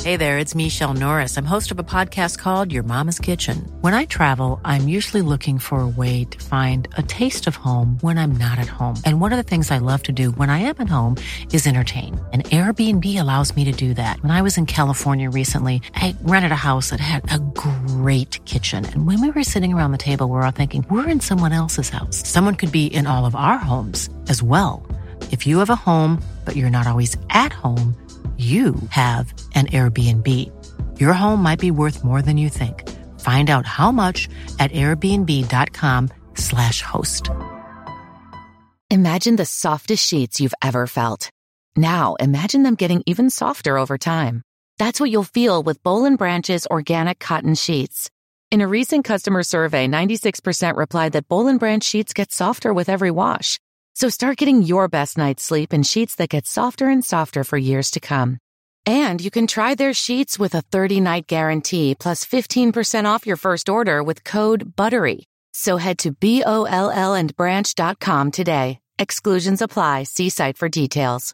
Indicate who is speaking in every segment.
Speaker 1: Hey there, it's Michelle Norris. I'm host of a podcast called Your Mama's Kitchen. When I travel, I'm usually looking for a way to find a taste of home when I'm not at home. And one of the things I love to do when I am at home is entertain. And Airbnb allows me to do that. When I was in California recently, I rented a house that had a great kitchen. And when we were sitting around the table, we were all thinking, we're in someone else's house. Someone could be in all of our homes as well. If you have a home, but you're not always at home, you have an Airbnb. Your home might be worth more than you think. Find out how much at airbnb.com/host.
Speaker 2: Imagine the softest sheets you've ever felt. Now, imagine them getting even softer over time. That's what you'll feel with Boll & Branch's organic cotton sheets. In a recent customer survey, 96% replied that Boll & Branch sheets get softer with every wash. So start getting your best night's sleep in sheets that get softer and softer for years to come. And you can try their sheets with a 30-night guarantee plus 15% off your first order with code BUTTERY. So head to BOLLandbranch.com today. Exclusions apply. See site for details.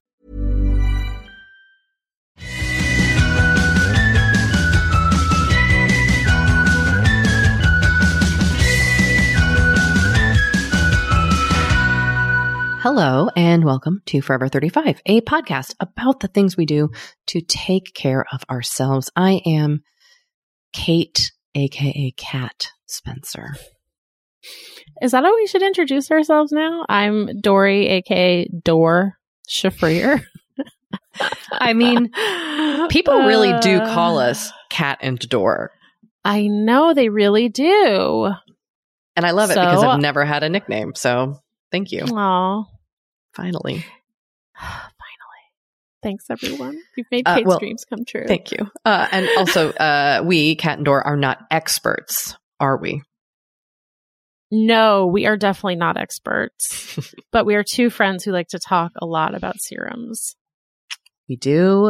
Speaker 3: Hello and welcome to Forever 35, a podcast about the things we do to take care of ourselves. I am Kate, aka Kat Spencer.
Speaker 4: Is that how we should introduce ourselves now? I'm Dory, aka Dor Shafrir.
Speaker 3: I mean, people really do call us Kat and Dor.
Speaker 4: I know they really do.
Speaker 3: And I love it because I've never had a nickname. So thank you.
Speaker 4: Aw.
Speaker 3: Finally.
Speaker 4: Thanks, everyone. You've made Kate's dreams come true.
Speaker 3: Thank you. And also, we, Kat and Dor, are not experts, are we?
Speaker 4: No, we are definitely not experts. But we are two friends who like to talk a lot about serums.
Speaker 3: We do.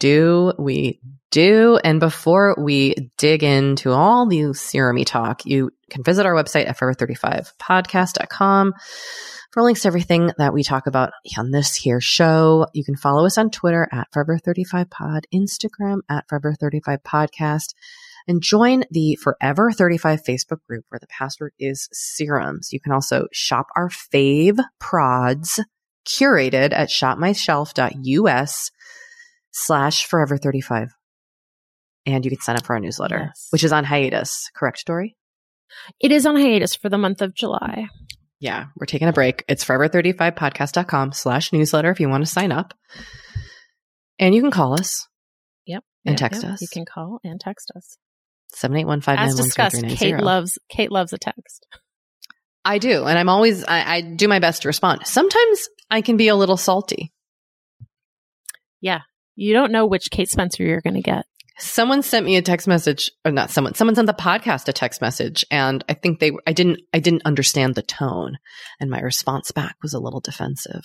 Speaker 3: And before we dig into all the serum-y talk, you can visit our website at forever35podcast.com for links to everything that we talk about on this here show. You can follow us on Twitter at Forever35Pod, Instagram at Forever35Podcast, and join the Forever 35 Facebook group where the password is serums. You can also shop our fave prods curated at shopmyshelf.us/Forever35. And you can sign up for our newsletter, which is on hiatus. Correct, Dory?
Speaker 4: It is on hiatus for the month of July.
Speaker 3: Yeah, we're taking a break. It's forever35podcast.com/newsletter if you want to sign up. And you can call us.
Speaker 4: Yep.
Speaker 3: And text us.
Speaker 4: You can call and text us.
Speaker 3: 781-591-0390.
Speaker 4: As discussed, Kate loves a text.
Speaker 3: I do. And I'm always, I do my best to respond. Sometimes I can be a little salty.
Speaker 4: Yeah. You don't know which Kate Spencer you're going to get.
Speaker 3: Someone sent me a text message, or not someone sent the podcast a text message, and I think I didn't understand the tone, and my response back was a little defensive.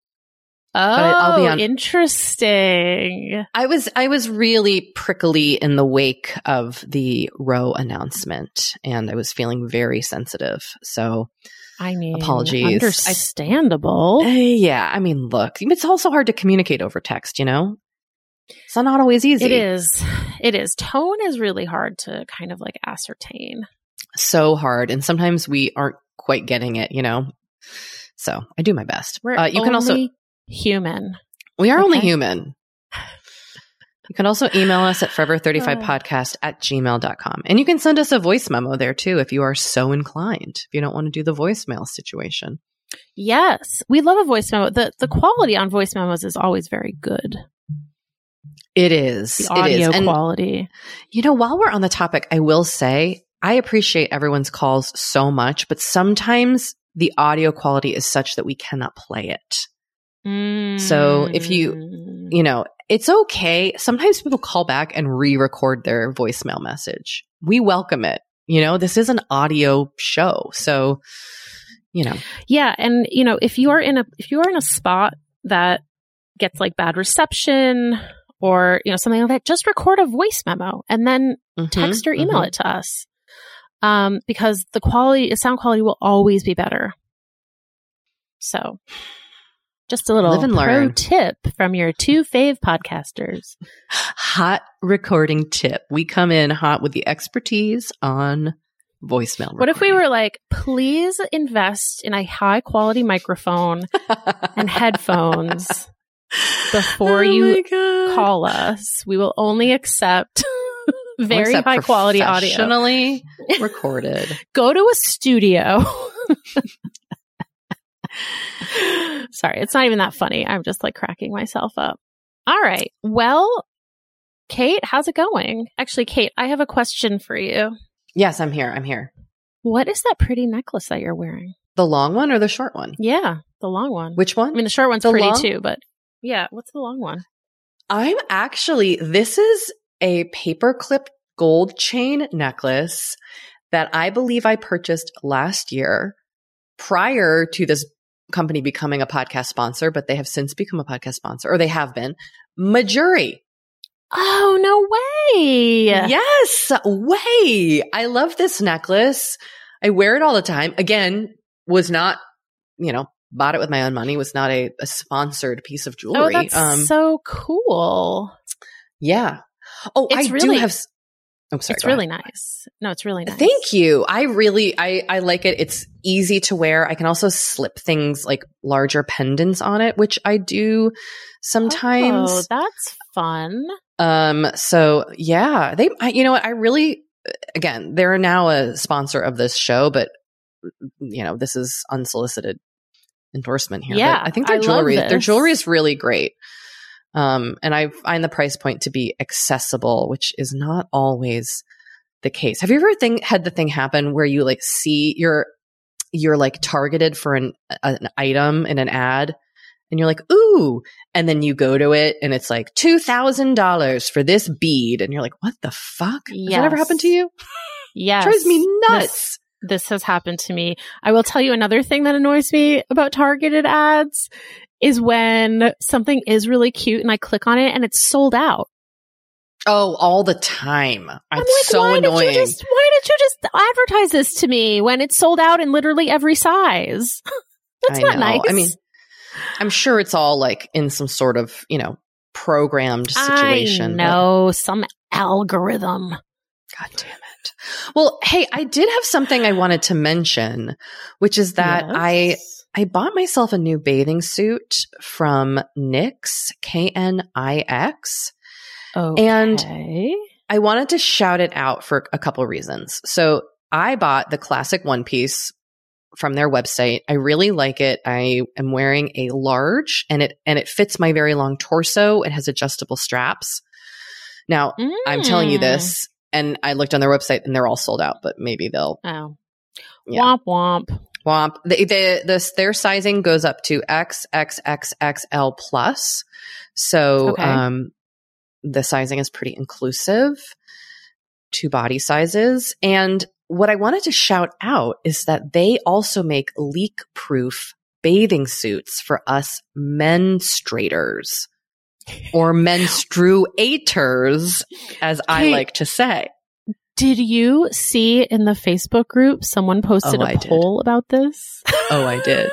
Speaker 4: Oh, interesting.
Speaker 3: I was really prickly in the wake of the Roe announcement, and I was feeling very sensitive. So,
Speaker 4: I mean,
Speaker 3: apologies.
Speaker 4: Understandable.
Speaker 3: Yeah, I mean, look, it's also hard to communicate over text, you know? It's not always easy.
Speaker 4: It is. Tone is really hard to kind of like ascertain.
Speaker 3: So hard. And sometimes we aren't quite getting it, you know? So I do my best.
Speaker 4: We're
Speaker 3: you can also
Speaker 4: human.
Speaker 3: We are only human. You can also email us at forever35podcast@gmail.com. And you can send us a voice memo there too if you are so inclined, if you don't want to do the voicemail situation.
Speaker 4: Yes. We love a voice memo. The quality on voice memos is always very good.
Speaker 3: It is.
Speaker 4: The audio quality.
Speaker 3: You know, while we're on the topic, I will say I appreciate everyone's calls so much, but sometimes the audio quality is such that we cannot play it. So if you know, it's okay. Sometimes people call back and re-record their voicemail message. We welcome it. You know, this is an audio show. So, you know.
Speaker 4: Yeah. And, you know, if you are in a spot that gets like bad reception or, you know, something like that, just record a voice memo and then text or email it to us. Because the sound quality will always be better. So Just a little
Speaker 3: Live and
Speaker 4: pro
Speaker 3: learn.
Speaker 4: tip from your two fave podcasters.
Speaker 3: Hot recording tip. We come in hot with the expertise on voicemail recording.
Speaker 4: What if we were like, please invest in a high quality microphone and headphones before you call us? We will only accept very high quality audio.
Speaker 3: Professionally recorded.
Speaker 4: Go to a studio. Sorry, it's not even that funny. I'm just like cracking myself up. All right. Well, Kate, how's it going? Actually, Kate, I have a question for you.
Speaker 3: Yes, I'm here.
Speaker 4: What is that pretty necklace that you're wearing?
Speaker 3: The long one or the short one?
Speaker 4: Yeah, the long one.
Speaker 3: Which one?
Speaker 4: I mean, the short one's
Speaker 3: The
Speaker 4: pretty
Speaker 3: long?
Speaker 4: too, but yeah, what's the long one?
Speaker 3: This is a paperclip gold chain necklace that I believe I purchased last year prior to this company becoming a podcast sponsor, but they have since become a podcast sponsor, or they have been. Majuri.
Speaker 4: Oh, no way.
Speaker 3: Yes, way. I love this necklace. I wear it all the time. Again, was not, bought it with my own money, was not a sponsored piece of jewelry.
Speaker 4: Oh, that's so cool.
Speaker 3: Yeah. Oh,
Speaker 4: It's
Speaker 3: I
Speaker 4: really-
Speaker 3: do have. I'm sorry.
Speaker 4: It's
Speaker 3: go
Speaker 4: really
Speaker 3: ahead.
Speaker 4: nice. No, it's really nice.
Speaker 3: Thank you. I like it. It's easy to wear. I can also slip things like larger pendants on it, which I do sometimes.
Speaker 4: Oh, that's fun.
Speaker 3: So yeah, you know what? Again, they're now a sponsor of this show, but this is unsolicited endorsement here.
Speaker 4: Yeah,
Speaker 3: but I think
Speaker 4: I love
Speaker 3: their
Speaker 4: this.
Speaker 3: jewelry is really great. And I find the price point to be accessible, which is not always the case. Have you ever had the thing happen where you like see you're like targeted for an item in an ad and you're like, ooh, and then you go to it and it's like $2,000 for this bead. And you're like, what the fuck? Has that ever happened to you?
Speaker 4: Yes.
Speaker 3: It drives me nuts.
Speaker 4: This has happened to me. I will tell you another thing that annoys me about targeted ads is when something is really cute and I click on it and it's sold out.
Speaker 3: Oh, all the time.
Speaker 4: I'm
Speaker 3: It's
Speaker 4: like,
Speaker 3: so
Speaker 4: why
Speaker 3: annoying.
Speaker 4: Did you just advertise this to me when it's sold out in literally every size? That's not nice.
Speaker 3: I mean, I'm sure it's all like in some sort of, programmed situation.
Speaker 4: I know, some algorithm.
Speaker 3: God damn it. Well, hey, I did have something I wanted to mention, which is that
Speaker 4: Yes.
Speaker 3: I bought myself a new bathing suit from Knix, Knix.
Speaker 4: Okay.
Speaker 3: And I wanted to shout it out for a couple of reasons. So I bought the classic one piece from their website. I really like it. I am wearing a large and it fits my very long torso. It has adjustable straps. Now, I'm telling you this, and I looked on their website and they're all sold out, but maybe they'll.
Speaker 4: Oh.
Speaker 3: Yeah.
Speaker 4: Womp womp.
Speaker 3: Womp. Their sizing goes up to XXXXL plus. So,
Speaker 4: Okay.
Speaker 3: the sizing is pretty inclusive to body sizes. And what I wanted to shout out is that they also make leak-proof bathing suits for us menstruators or menstruators, as I like to say.
Speaker 4: Did you see in the Facebook group someone posted a poll about this?
Speaker 3: Oh, I did.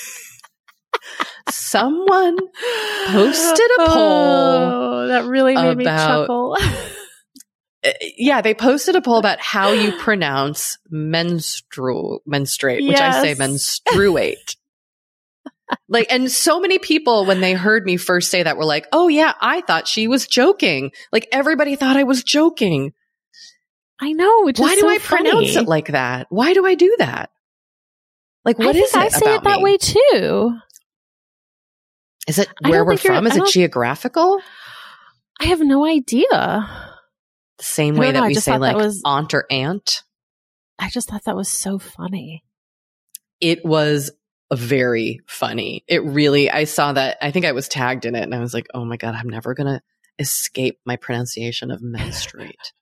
Speaker 3: Someone posted a poll.
Speaker 4: Oh, that really made me chuckle.
Speaker 3: Yeah, they posted a poll about how you pronounce menstruate, which I say menstruate. And so many people, when they heard me first say that, were like, oh yeah, I thought she was joking. Like everybody thought I was joking.
Speaker 4: I know.
Speaker 3: Why do I pronounce it like that? Why do I do that? Like, what is it about me?
Speaker 4: I say it that way too.
Speaker 3: Is it where we're from? Is it geographical?
Speaker 4: I have no idea.
Speaker 3: The same way that we say like aunt or aunt.
Speaker 4: I just thought that was so funny.
Speaker 3: It was very funny. It really, I saw that. I think I was tagged in it and I was like, oh my God, I'm never going to escape my pronunciation of menstruate.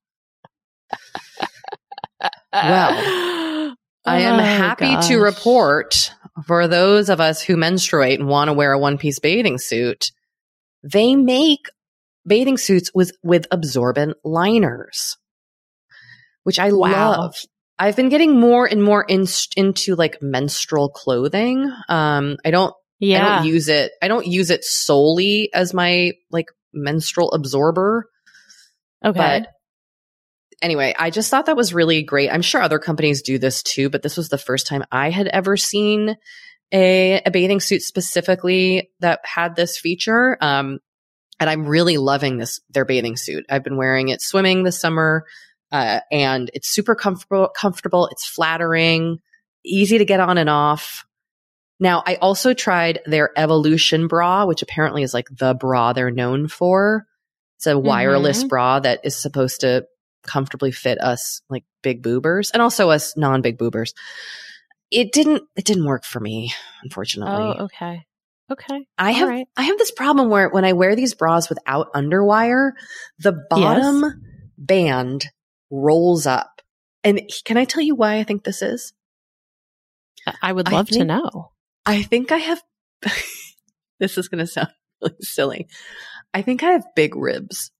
Speaker 3: Well, I am happy to report for those of us who menstruate and want to wear a one-piece bathing suit, they make bathing suits with absorbent liners, which I love. I've been getting more and more into like menstrual clothing. I don't
Speaker 4: Yeah.
Speaker 3: I don't use it solely as my like menstrual absorber.
Speaker 4: Okay.
Speaker 3: But anyway, I just thought that was really great. I'm sure other companies do this too, but this was the first time I had ever seen a bathing suit specifically that had this feature. And I'm really loving their bathing suit. I've been wearing it swimming this summer, and it's super comfortable. It's flattering, easy to get on and off. Now, I also tried their Evolution bra, which apparently is like the bra they're known for. It's a wireless bra that is supposed to comfortably fit us like big boobers and also us non-big boobers. It didn't work for me, unfortunately.
Speaker 4: Oh, okay. Okay.
Speaker 3: I have this problem where when I wear these bras without underwire, the bottom band rolls up. And can I tell you why I think this is?
Speaker 4: I would love to know.
Speaker 3: I think I have, this is going to sound really silly. I think I have big ribs.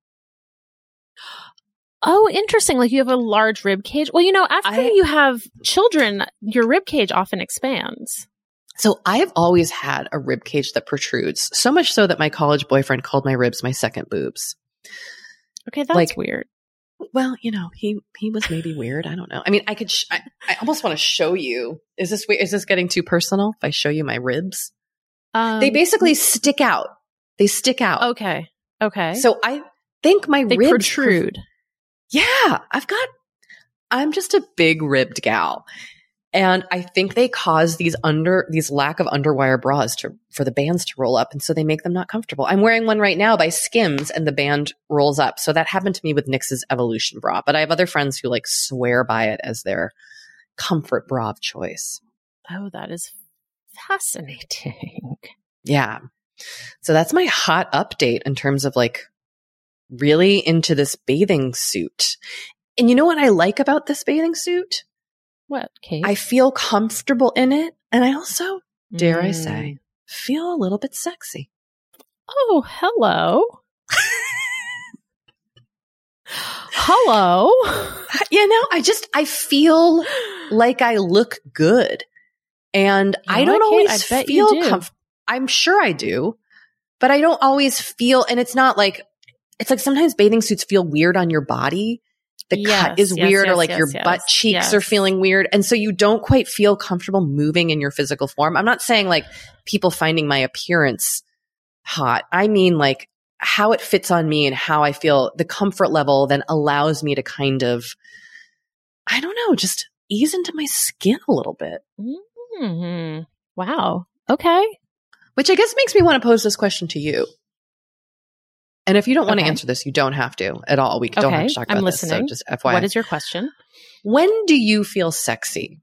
Speaker 4: Oh, interesting. Like you have a large rib cage. Well, after you have children, your rib cage often expands.
Speaker 3: So I have always had a rib cage that protrudes, so much so that my college boyfriend called my ribs my second boobs.
Speaker 4: Okay, that's weird.
Speaker 3: Well, he was maybe weird. I don't know. I mean, I could. I almost want to show you. Is this getting too personal if I show you my ribs? They basically stick out. They stick out.
Speaker 4: Okay.
Speaker 3: So I think they ribs
Speaker 4: protrude.
Speaker 3: Yeah, I'm just a big ribbed gal. And I think they cause these lack of underwire bras for the bands to roll up. And so they make them not comfortable. I'm wearing one right now by Skims and the band rolls up. So that happened to me with NYX's Evolution bra, but I have other friends who like swear by it as their comfort bra of choice.
Speaker 4: Oh, that is fascinating.
Speaker 3: Yeah. So that's my hot update in terms of like really into this bathing suit. And you know what I like about this bathing suit?
Speaker 4: What, Kate?
Speaker 3: I feel comfortable in it. And I also, dare I say, feel a little bit sexy.
Speaker 4: Oh, hello. Hello.
Speaker 3: I feel like I look good. And I don't always feel comfortable. I'm sure I do, but I don't always feel, and it's not like, it's like sometimes bathing suits feel weird on your body. The cut is weird or like your butt cheeks are feeling weird. And so you don't quite feel comfortable moving in your physical form. I'm not saying like people finding my appearance hot. I mean like how it fits on me and how I feel the comfort level then allows me to kind of, I don't know, just ease into my skin a little bit.
Speaker 4: Mm-hmm. Wow. Okay.
Speaker 3: Which I guess makes me want to pose this question to you. And if you don't want to answer this, you don't have to at all. We don't have to talk about this. So just FYI.
Speaker 4: What is your question?
Speaker 3: When do you feel sexy?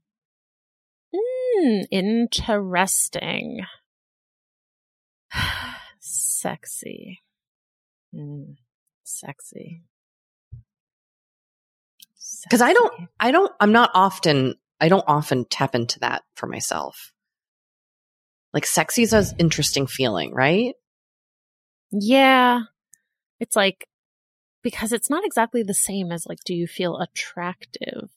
Speaker 4: Interesting. Sexy. Sexy.
Speaker 3: Because I don't often tap into that for myself. Like sexy is an interesting feeling, right?
Speaker 4: Yeah. It's like, because it's not exactly the same as like, do you feel attractive?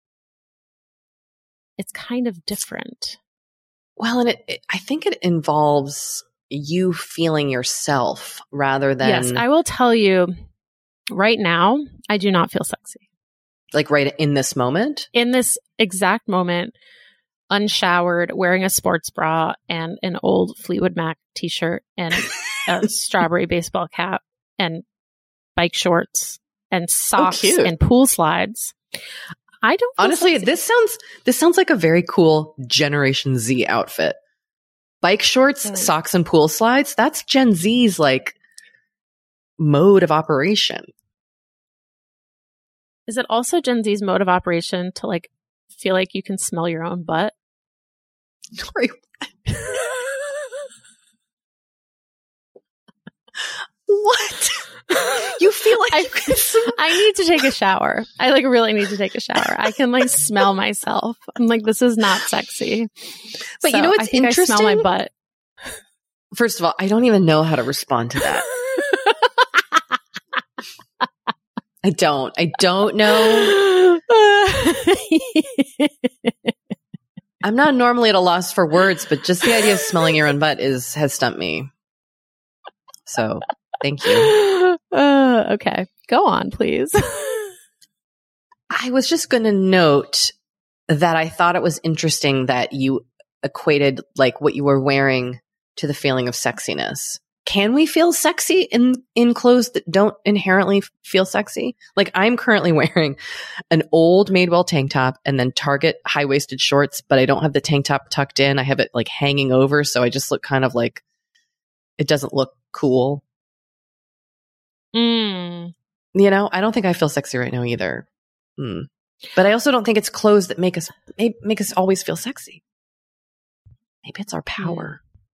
Speaker 4: It's kind of different.
Speaker 3: Well, and I think it involves you feeling yourself rather than.
Speaker 4: Yes, I will tell you right now, I do not feel sexy.
Speaker 3: Like right in this moment?
Speaker 4: In this exact moment, unshowered, wearing a sports bra and an old Fleetwood Mac t-shirt and a strawberry baseball cap and bike shorts and socks and pool slides. I don't feel
Speaker 3: honestly
Speaker 4: sexy.
Speaker 3: this sounds like a very cool Generation Z outfit. Bike shorts, socks and pool slides, that's Gen Z's like mode of operation.
Speaker 4: Is it also Gen Z's mode of operation to like feel like you can smell your own butt?
Speaker 3: What? You feel like
Speaker 4: I need to take a shower. I like really need to take a shower. I can like smell myself. I'm like, this is not sexy.
Speaker 3: But so, you know what's interesting?
Speaker 4: I smell my butt.
Speaker 3: First of all, I don't even know how to respond to that. I don't know. I'm not normally at a loss for words, but just the idea of smelling your own butt has stumped me. So thank you.
Speaker 4: Okay. Go on, please.
Speaker 3: I was just going to note that I thought it was interesting that you equated like what you were wearing to the feeling of sexiness. Can we feel sexy in clothes that don't inherently feel sexy? Like I'm currently wearing an old Madewell tank top and then Target high-waisted shorts, but I don't have the tank top tucked in. I have it like hanging over. So I just look kind of like it doesn't look cool. You know, I don't think I feel sexy right now either. But I also don't think it's clothes that make us always feel sexy. Maybe it's our power.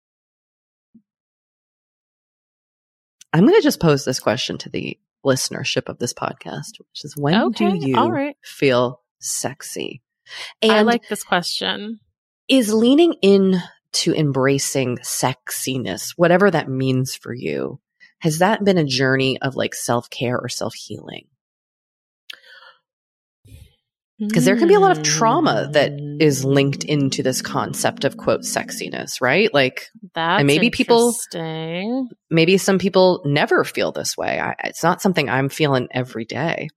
Speaker 3: I'm going to just pose this question to the listenership of this podcast, which is when do you feel sexy? And
Speaker 4: I like this question.
Speaker 3: Is leaning in to embracing sexiness, whatever that means for you, has that been a journey of like self-care or self-healing? Because there can be a lot of trauma that is linked into this concept of quote sexiness, right? Like,
Speaker 4: that's
Speaker 3: and maybe
Speaker 4: interesting.
Speaker 3: Maybe some people never feel this way. It's not something I'm feeling every day.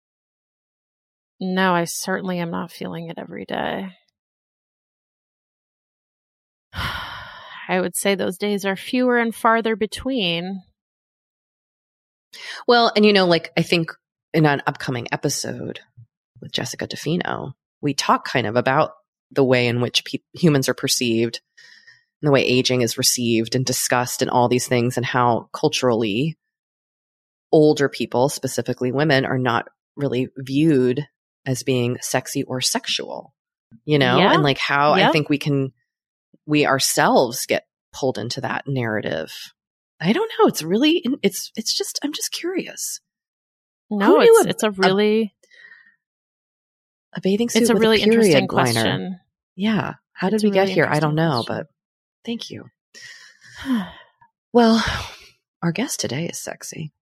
Speaker 4: No, I certainly am not feeling it every day. I would say those days are fewer and farther between.
Speaker 3: Well, and you know, like I think in an upcoming episode with Jessica DeFino, we talk kind of about the way in which humans are perceived and the way aging is received and discussed and all these things, and how culturally older people, specifically women, are not really viewed as being sexy or sexual, you know, and like how I think we ourselves get pulled into that narrative. I don't know. It's really, it's just, I'm just curious.
Speaker 4: No, it's a really,
Speaker 3: a bathing suit.
Speaker 4: It's a
Speaker 3: with
Speaker 4: really
Speaker 3: a period
Speaker 4: interesting
Speaker 3: liner.
Speaker 4: question.
Speaker 3: Yeah. How did we get here? I don't know, but thank you. Well, our guest today is sexy.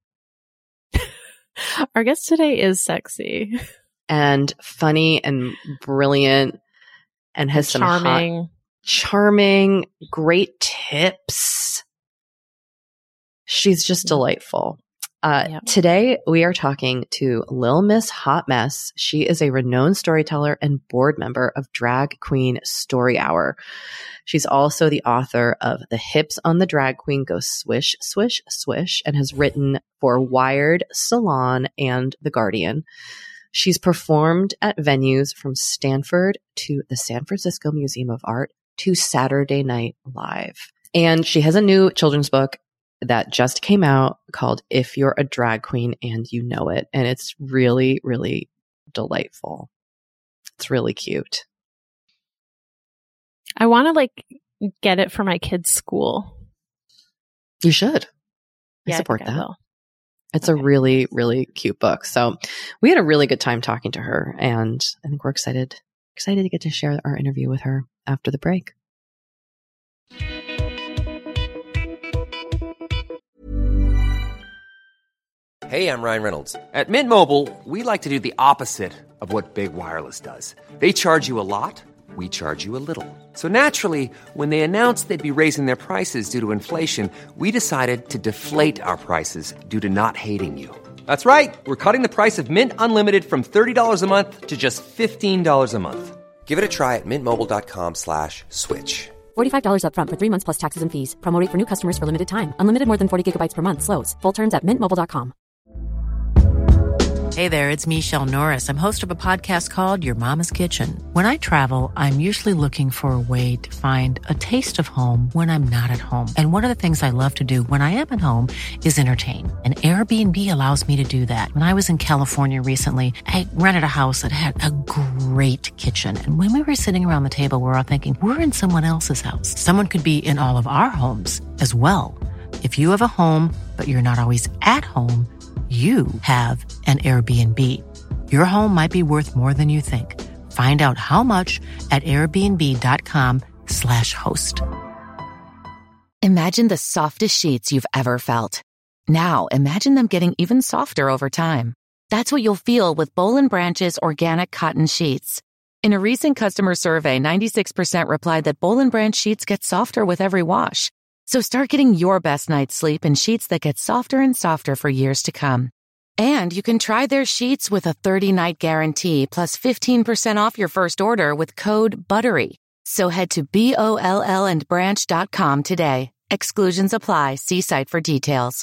Speaker 4: Our guest today is sexy.
Speaker 3: And funny and brilliant and has some charming, great tips. She's just delightful. Today we are talking to Lil Miss Hot Mess. She is a renowned storyteller and board member of Drag Queen Story Hour. She's also the author of The Hips on the Drag Queen Go Swish, Swish, Swish, and has written for Wired, Salon, and The Guardian. She's performed at venues from Stanford to the San Francisco Museum of Art to Saturday Night Live. And she has a new children's book that just came out called If You're a Drag Queen and You Know It. And it's really, really delightful. It's really cute.
Speaker 4: I want to like get it for my kids' school.
Speaker 3: You should. I
Speaker 4: Yeah,
Speaker 3: support that. It's
Speaker 4: okay.
Speaker 3: a really, really cute book. So we had a really good time talking to her, and I think we're excited to get to share our interview with her after the break.
Speaker 5: Hey, I'm Ryan Reynolds. At Mint Mobile, we like to do the opposite of what Big Wireless does. They charge you a lot, we charge you a little. So naturally, when they announced they'd be raising their prices due to inflation, we decided to deflate our prices due to not hating you. That's right. We're cutting the price of Mint Unlimited from $30 a month to just $15 a month. Give it a try at mintmobile.com/switch.
Speaker 6: $45 up front for 3 months plus taxes and fees. Promo rate for new customers for limited time. Unlimited more than 40 gigabytes per month. Slows full terms at mintmobile.com.
Speaker 1: Hey there, it's Michelle Norris. I'm host of a podcast called Your Mama's Kitchen. When I travel, I'm usually looking for a way to find a taste of home when I'm not at home. And one of the things I love to do when I am at home is entertain. And Airbnb allows me to do that. When I was in California recently, I rented a house that had a great kitchen. And when we were sitting around the table, we were all thinking, we're in someone else's house. Someone could be in all of our homes as well. If you have a home, but you're not always at home, you have an Airbnb. Your home might be worth more than you think. Find out how much at airbnb.com/host.
Speaker 2: Imagine the softest sheets you've ever felt. Now imagine them getting even softer over time. That's what you'll feel with Boll & Branch's organic cotton sheets. In a recent customer survey, 96% replied that Boll & Branch sheets get softer with every wash. So start getting your best night's sleep in sheets that get softer and softer for years to come. And you can try their sheets with a 30-night guarantee plus 15% off your first order with code BUTTERY. So head to BOLLandbranch.com today. Exclusions apply. See site for details.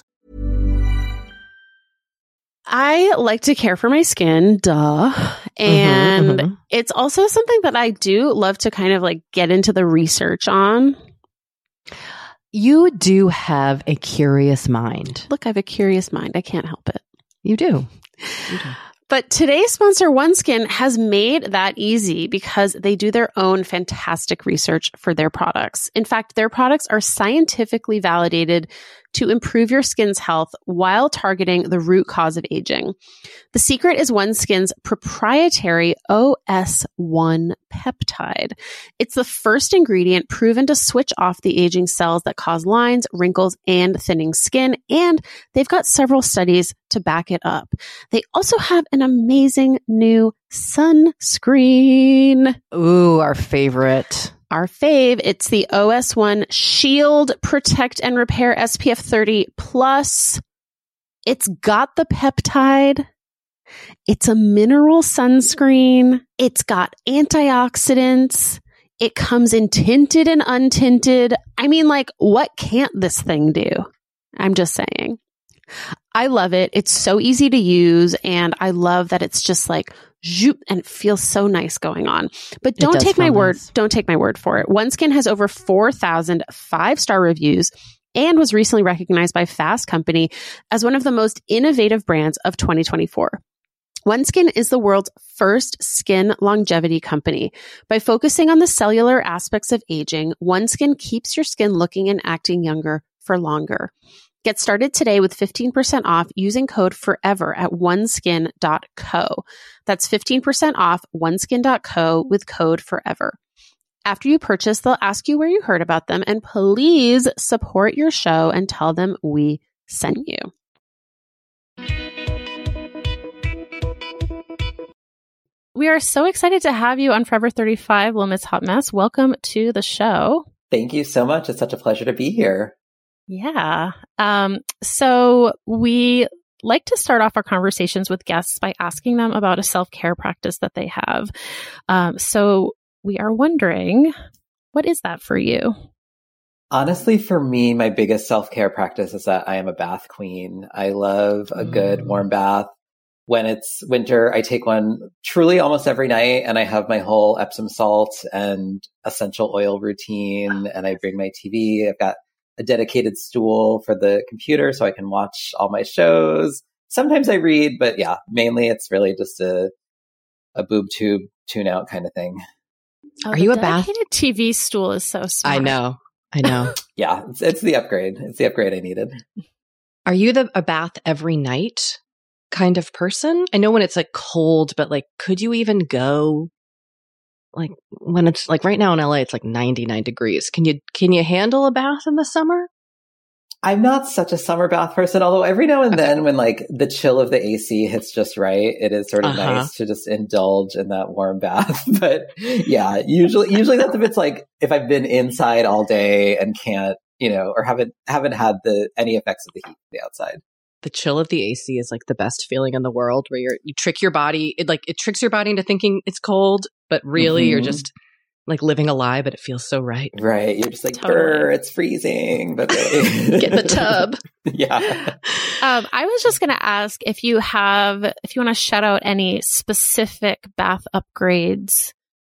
Speaker 4: I like to care for my skin, duh. And it's also something that I do love to kind of like get into the research on.
Speaker 3: You do have a curious mind.
Speaker 4: Look, I have a curious mind. I can't help it.
Speaker 3: You do.
Speaker 4: But today's sponsor, OneSkin, has made that easy because they do their own fantastic research for their products. In fact, their products are scientifically validated to improve your skin's health while targeting the root cause of aging. The secret is OneSkin's proprietary OS1 peptide. It's the first ingredient proven to switch off the aging cells that cause lines, wrinkles, and thinning skin, and they've got several studies to back it up. They also have an amazing new sunscreen.
Speaker 3: Ooh, our favorite.
Speaker 4: Our fave. It's the OS1 Shield Protect and Repair SPF 30 Plus. It's got the peptide. It's a mineral sunscreen. It's got antioxidants. It comes in tinted and untinted. I mean, like, what can't this thing do? I'm just saying. I love it. It's so easy to use, and I love that it's just like zoop, and it feels so nice going on. But don't take my word. Don't take my word for it. OneSkin has over 4,000 5-star reviews and was recently recognized by Fast Company as one of the most innovative brands of 2024. OneSkin is the world's first skin longevity company. By focusing on the cellular aspects of aging, OneSkin keeps your skin looking and acting younger for longer. Get started today with 15% off using code FOREVER at oneskin.co. That's 15% off oneskin.co with code FOREVER. After you purchase, they'll ask you where you heard about them, and please support your show and tell them we sent you. We are so excited to have you on Forever 35, Little Miss Hot Mess. Welcome to the show.
Speaker 7: Thank you so much. It's such a pleasure to be here.
Speaker 4: Yeah. So we like to start off our conversations with guests by asking them about a self-care practice that they have. So we are wondering, what is that for you?
Speaker 7: Honestly, for me, my biggest self-care practice is that I am a bath queen. I love a good warm bath. When it's winter, I take one truly almost every night, and I have my whole Epsom salt and essential oil routine, and I bring my TV. I've got a dedicated stool for the computer so I can watch all my shows. Sometimes I read, but yeah, mainly it's really just a boob tube tune out kind of thing.
Speaker 4: Oh,
Speaker 3: Are you a
Speaker 4: dedicated TV stool is so smart.
Speaker 3: I know.
Speaker 7: Yeah, it's the upgrade. It's the upgrade I needed.
Speaker 3: Are you a bath every night kind of person? I know when it's like cold, but like, could you even go like when it's like right now in LA, it's like 99 degrees. Can you handle a bath in the summer?
Speaker 7: I'm not such a summer bath person, although every now and then when like the chill of the AC hits just right, it is sort of nice to just indulge in that warm bath. But yeah, usually that's if it's like if I've been inside all day and can't, or haven't had any effects of the heat from the outside.
Speaker 3: The chill of the AC is like the best feeling in the world, where you trick your body. It tricks your body into thinking it's cold, but really you're just like living a lie, but it feels so right.
Speaker 7: Right. You're just like, brr, it's freezing, but really.
Speaker 3: Get in the tub.
Speaker 7: Yeah.
Speaker 4: I was just going to ask if you want to shout out any specific bath upgrades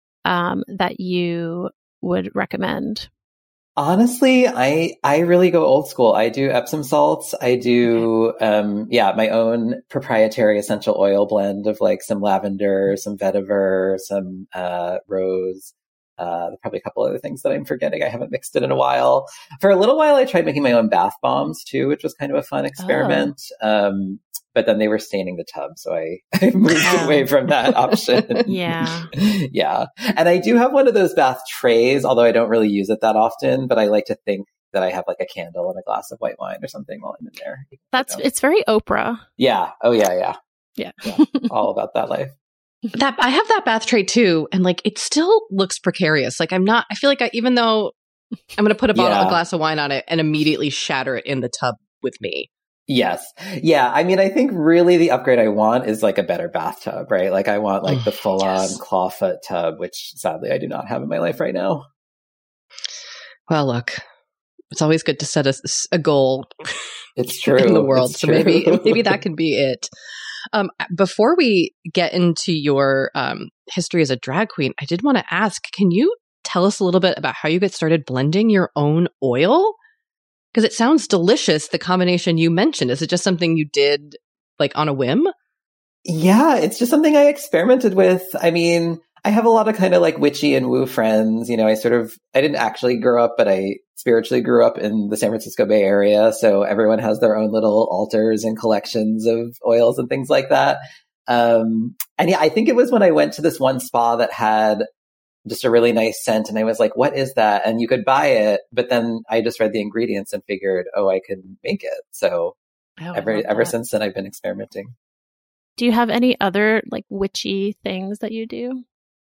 Speaker 4: that you would recommend.
Speaker 7: Honestly, I really go old school. I do Epsom salts. I do, my own proprietary essential oil blend of like some lavender, some vetiver, some, rose, probably a couple other things that I'm forgetting. I haven't mixed it in a while. For a little while, I tried making my own bath bombs too, which was kind of a fun experiment. But then they were staining the tub. So I moved away from that option.
Speaker 4: Yeah.
Speaker 7: Yeah. And I do have one of those bath trays, although I don't really use it that often, but I like to think that I have like a candle and a glass of white wine or something while I'm in there.
Speaker 4: It's very Oprah.
Speaker 7: Yeah. Oh yeah. Yeah.
Speaker 4: Yeah.
Speaker 7: All about that life.
Speaker 3: That I have that bath tray too, and like it still looks precarious. Like I feel like even though I'm going to put a glass of wine on it and immediately shatter it in the tub with me.
Speaker 7: Yes. Yeah. I mean, I think really the upgrade I want is like a better bathtub, right? Like I want like the full on clawfoot tub, which sadly I do not have in my life right now.
Speaker 3: Well, look, it's always good to set a goal.
Speaker 7: It's true.
Speaker 3: In the world. So maybe that can be it. Before we get into your history as a drag queen, I did want to ask, can you tell us a little bit about how you get started blending your own oil? Because it sounds delicious, the combination you mentioned. Is it just something you did like on a whim?
Speaker 7: Yeah, it's just something I experimented with. I mean, I have a lot of kind of like witchy and woo friends. You know, I didn't actually grow up, but I spiritually grew up in the San Francisco Bay Area. So everyone has their own little altars and collections of oils and things like that. And yeah, I think it was when I went to this one spa that had just a really nice scent. And I was like, what is that? And you could buy it. But then I just read the ingredients and figured, I could make it. So ever since then, I've been experimenting.
Speaker 4: Do you have any other like witchy things that you do?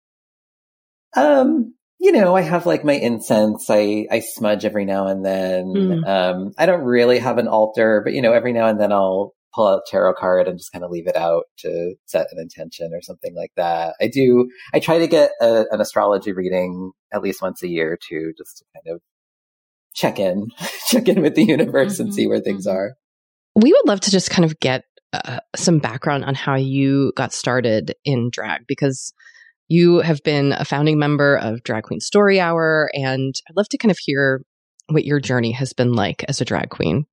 Speaker 7: You know, I have like my incense. I smudge every now and then. I don't really have an altar, but you know, every now and then I'll pull out a tarot card and just kind of leave it out to set an intention or something like that. I try to get an astrology reading at least once a year too, just to kind of check in with the universe and see where things are.
Speaker 3: We would love to just kind of get some background on how you got started in drag, because you have been a founding member of Drag Queen Story Hour, and I'd love to kind of hear what your journey has been like as a drag queen.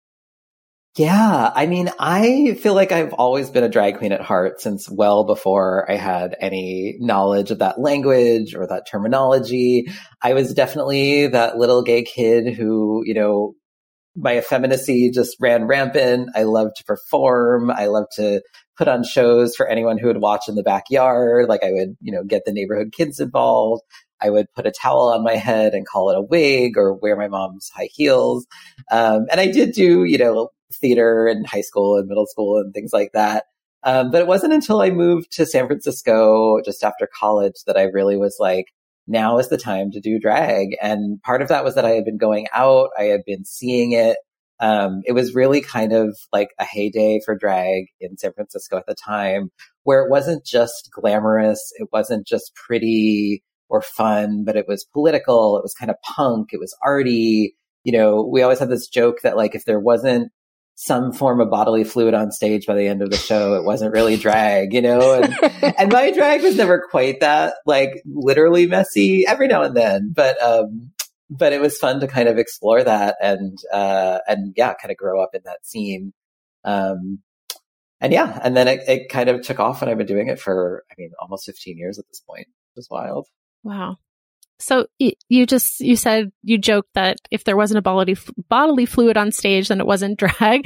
Speaker 7: Yeah, I mean, I feel like I've always been a drag queen at heart since well before I had any knowledge of that language or that terminology. I was definitely that little gay kid who, you know, my effeminacy just ran rampant. I loved to perform. I loved to put on shows for anyone who would watch in the backyard. Like I would, you know, get the neighborhood kids involved. I would put a towel on my head and call it a wig or wear my mom's high heels. And I did do, you know, theater in high school and middle school and things like that. But it wasn't until I moved to San Francisco just after college that I really was like, now is the time to do drag. And part of that was that I had been going out. I had been seeing it. It was really kind of like a heyday for drag in San Francisco at the time, where it wasn't just glamorous. It wasn't just pretty or fun, but it was political. It was kind of punk. It was arty. You know, we always had this joke that like, if there wasn't some form of bodily fluid on stage by the end of the show, it wasn't really drag, you know? And my drag was never quite that like literally messy, every now and then, but it was fun to kind of explore that and yeah, kind of grow up in that scene. And then it kind of took off, and I've been doing it for, I mean, almost 15 years at this point. It was wild.
Speaker 4: Wow. So you joked that if there wasn't a bodily fluid on stage, then it wasn't drag.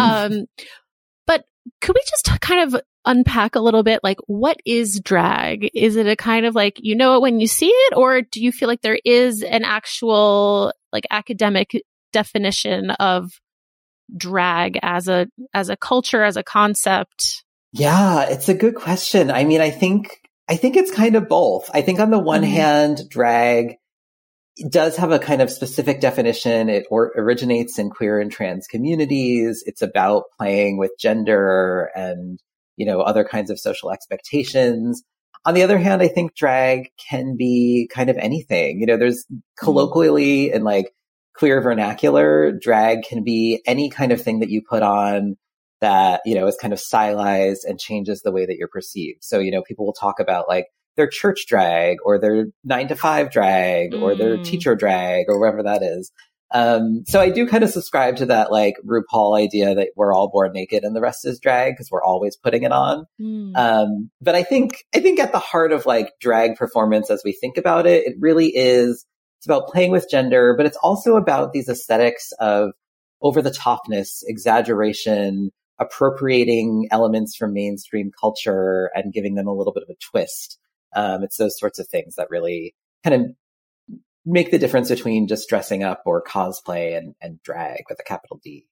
Speaker 4: But could we just kind of unpack a little bit, like, what is drag? Is it a kind of like, you know it when you see it, or do you feel like there is an actual like academic definition of drag as a culture, as a concept?
Speaker 7: Yeah, it's a good question. I mean, I think it's kind of both. I think on the one hand, drag does have a kind of specific definition. It originates in queer and trans communities. It's about playing with gender and, you know, other kinds of social expectations. On the other hand, I think drag can be kind of anything. You know, there's colloquially in like queer vernacular, drag can be any kind of thing that you put on that, you know, is kind of stylized and changes the way that you're perceived. So, you know, people will talk about like their church drag or their 9-to-5 drag or their teacher drag or whatever that is. So I do kind of subscribe to that like RuPaul idea that we're all born naked and the rest is drag because we're always putting it on. But I think at the heart of like drag performance as we think about it, it really is, it's about playing with gender, but it's also about these aesthetics of over the topness, exaggeration, appropriating elements from mainstream culture and giving them a little bit of a twist. It's those sorts of things that really kind of make the difference between just dressing up or cosplay and drag with a capital D.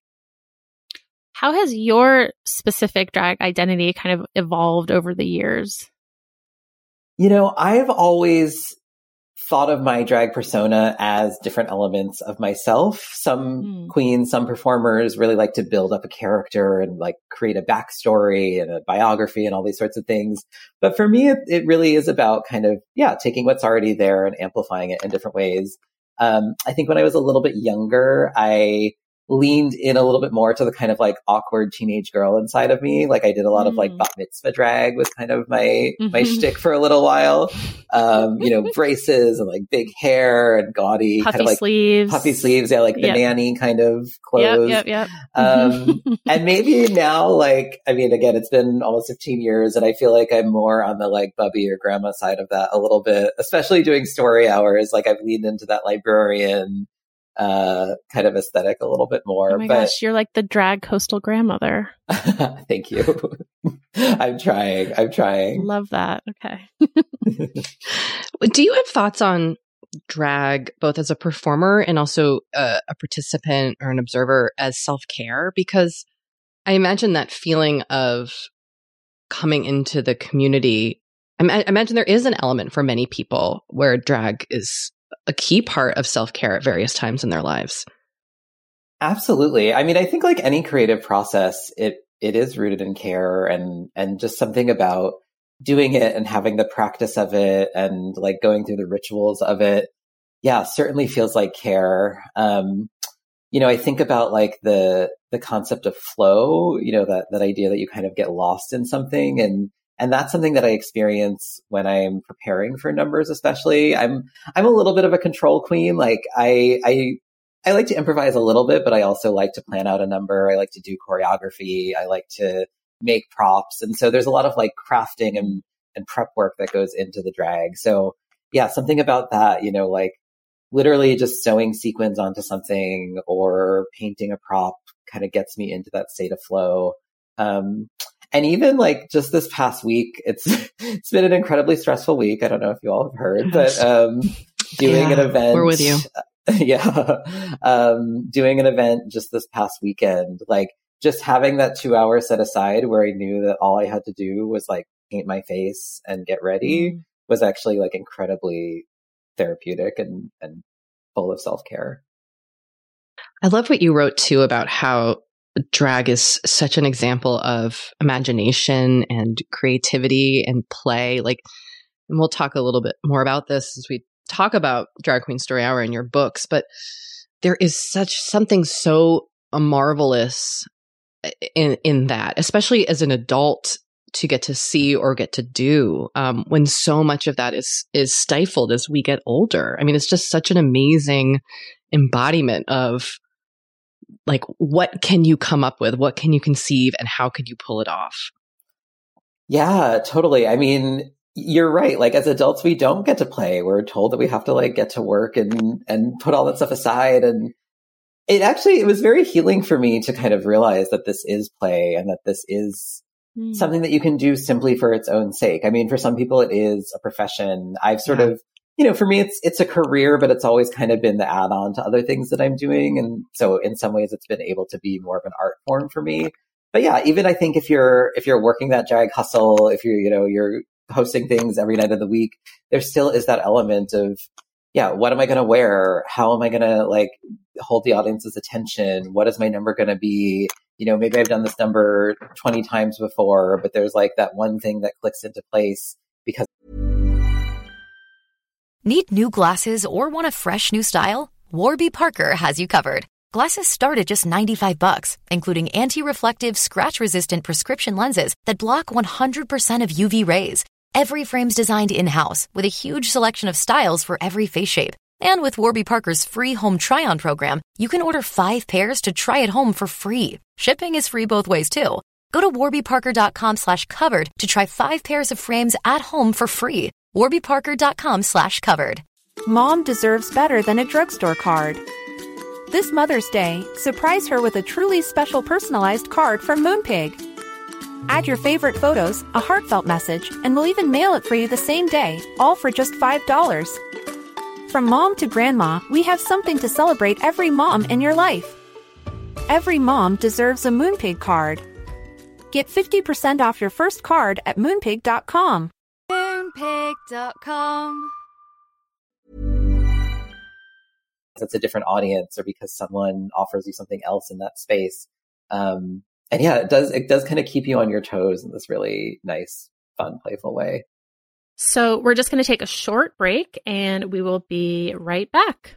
Speaker 4: How has your specific drag identity kind of evolved over the years?
Speaker 7: I've always thought of my drag persona as different elements of myself. Some queens, some performers really like to build up a character and like create a backstory and a biography and all these sorts of things. But for me, it really is about kind of, taking what's already there and amplifying it in different ways. I think when I was a little bit younger, I leaned in a little bit more to the kind of like awkward teenage girl inside of me. Like I did a lot of like bat mitzvah drag was kind of my shtick for a little while. Braces and like big hair and gaudy
Speaker 4: puffy
Speaker 7: kind of like
Speaker 4: sleeves.
Speaker 7: Puffy sleeves. Yeah. Like the nanny kind of clothes.
Speaker 4: Yep.
Speaker 7: And maybe now, like, I mean, again, it's been almost 15 years and I feel like I'm more on the like bubby or grandma side of that a little bit, especially doing story hours. Like I've leaned into that librarian kind of aesthetic a little bit more.
Speaker 4: Oh my gosh, you're like the drag coastal grandmother.
Speaker 7: Thank you. I'm trying.
Speaker 4: Love that. Okay.
Speaker 3: Do you have thoughts on drag, both as a performer and also a participant or an observer, as self-care? Because I imagine that feeling of coming into the community, I imagine there is an element for many people where drag is a key part of self-care at various times in their lives.
Speaker 7: Absolutely. I mean, I think like any creative process, it is rooted in care and just something about doing it and having the practice of it and like going through the rituals of it. Yeah, certainly feels like care. I think about like the concept of flow, that idea that you kind of get lost in something. And that's something that I experience when I'm preparing for numbers, especially. I'm a little bit of a control queen. Like I like to improvise a little bit, but I also like to plan out a number. I like to do choreography. I like to make props. And so there's a lot of like crafting and prep work that goes into the drag. So yeah, something about that, like literally just sewing sequins onto something or painting a prop kind of gets me into that state of flow. And even like just this past week, it's been an incredibly stressful week. I don't know if you all have heard, but doing an event.
Speaker 3: We're with you.
Speaker 7: Doing an event just this past weekend, like just having that 2 hours set aside where I knew that all I had to do was like paint my face and get ready was actually like incredibly therapeutic and full of self-care.
Speaker 3: I love what you wrote too about how drag is such an example of imagination and creativity and play. Like, and we'll talk a little bit more about this as we talk about Drag Queen Story Hour in your books, but there is something so marvelous in that, especially as an adult to get to see or get to do when so much of that is stifled as we get older. I mean, it's just such an amazing embodiment of like, what can you come up with? What can you conceive? And how can you pull it off?
Speaker 7: Yeah, totally. I mean, you're right. Like as adults, we don't get to play. We're told that we have to like get to work and put all that stuff aside. And it was very healing for me to kind of realize that this is play and that this is something that you can do simply for its own sake. I mean, for some people it is a profession. I've sort of, for me, it's a career, but it's always kind of been the add-on to other things that I'm doing. And so in some ways it's been able to be more of an art form for me. But yeah, even I think if you're working that drag hustle, if you're hosting things every night of the week, there still is that element of, what am I going to wear? How am I going to like hold the audience's attention? What is my number going to be? Maybe I've done this number 20 times before, but there's like that one thing that clicks into place because.
Speaker 8: Need new glasses or want a fresh new style? Warby Parker has you covered. Glasses start at just $95, including anti-reflective, scratch-resistant prescription lenses that block 100% of UV rays. Every frame's designed in-house with a huge selection of styles for every face shape. And with Warby Parker's free home try-on program, you can order 5 pairs to try at home for free. Shipping is free both ways, too. Go to warbyparker.com/covered to try 5 pairs of frames at home for free. warbyparker.com/covered.
Speaker 9: Mom deserves better than a drugstore card. This Mother's Day, surprise her with a truly special personalized card from Moonpig. Add your favorite photos, a heartfelt message, and we'll even mail it for you the same day, all for just $5. From mom to grandma, we have something to celebrate every mom in your life. Every mom deserves a Moonpig card. Get 50% off your first card at moonpig.com.
Speaker 10: Moonpig.com.
Speaker 7: It's a different audience, or because someone offers you something else in that space. And yeah, it does kind of keep you on your toes in this really nice, fun, playful way.
Speaker 4: So we're just going to take a short break and we will be right back.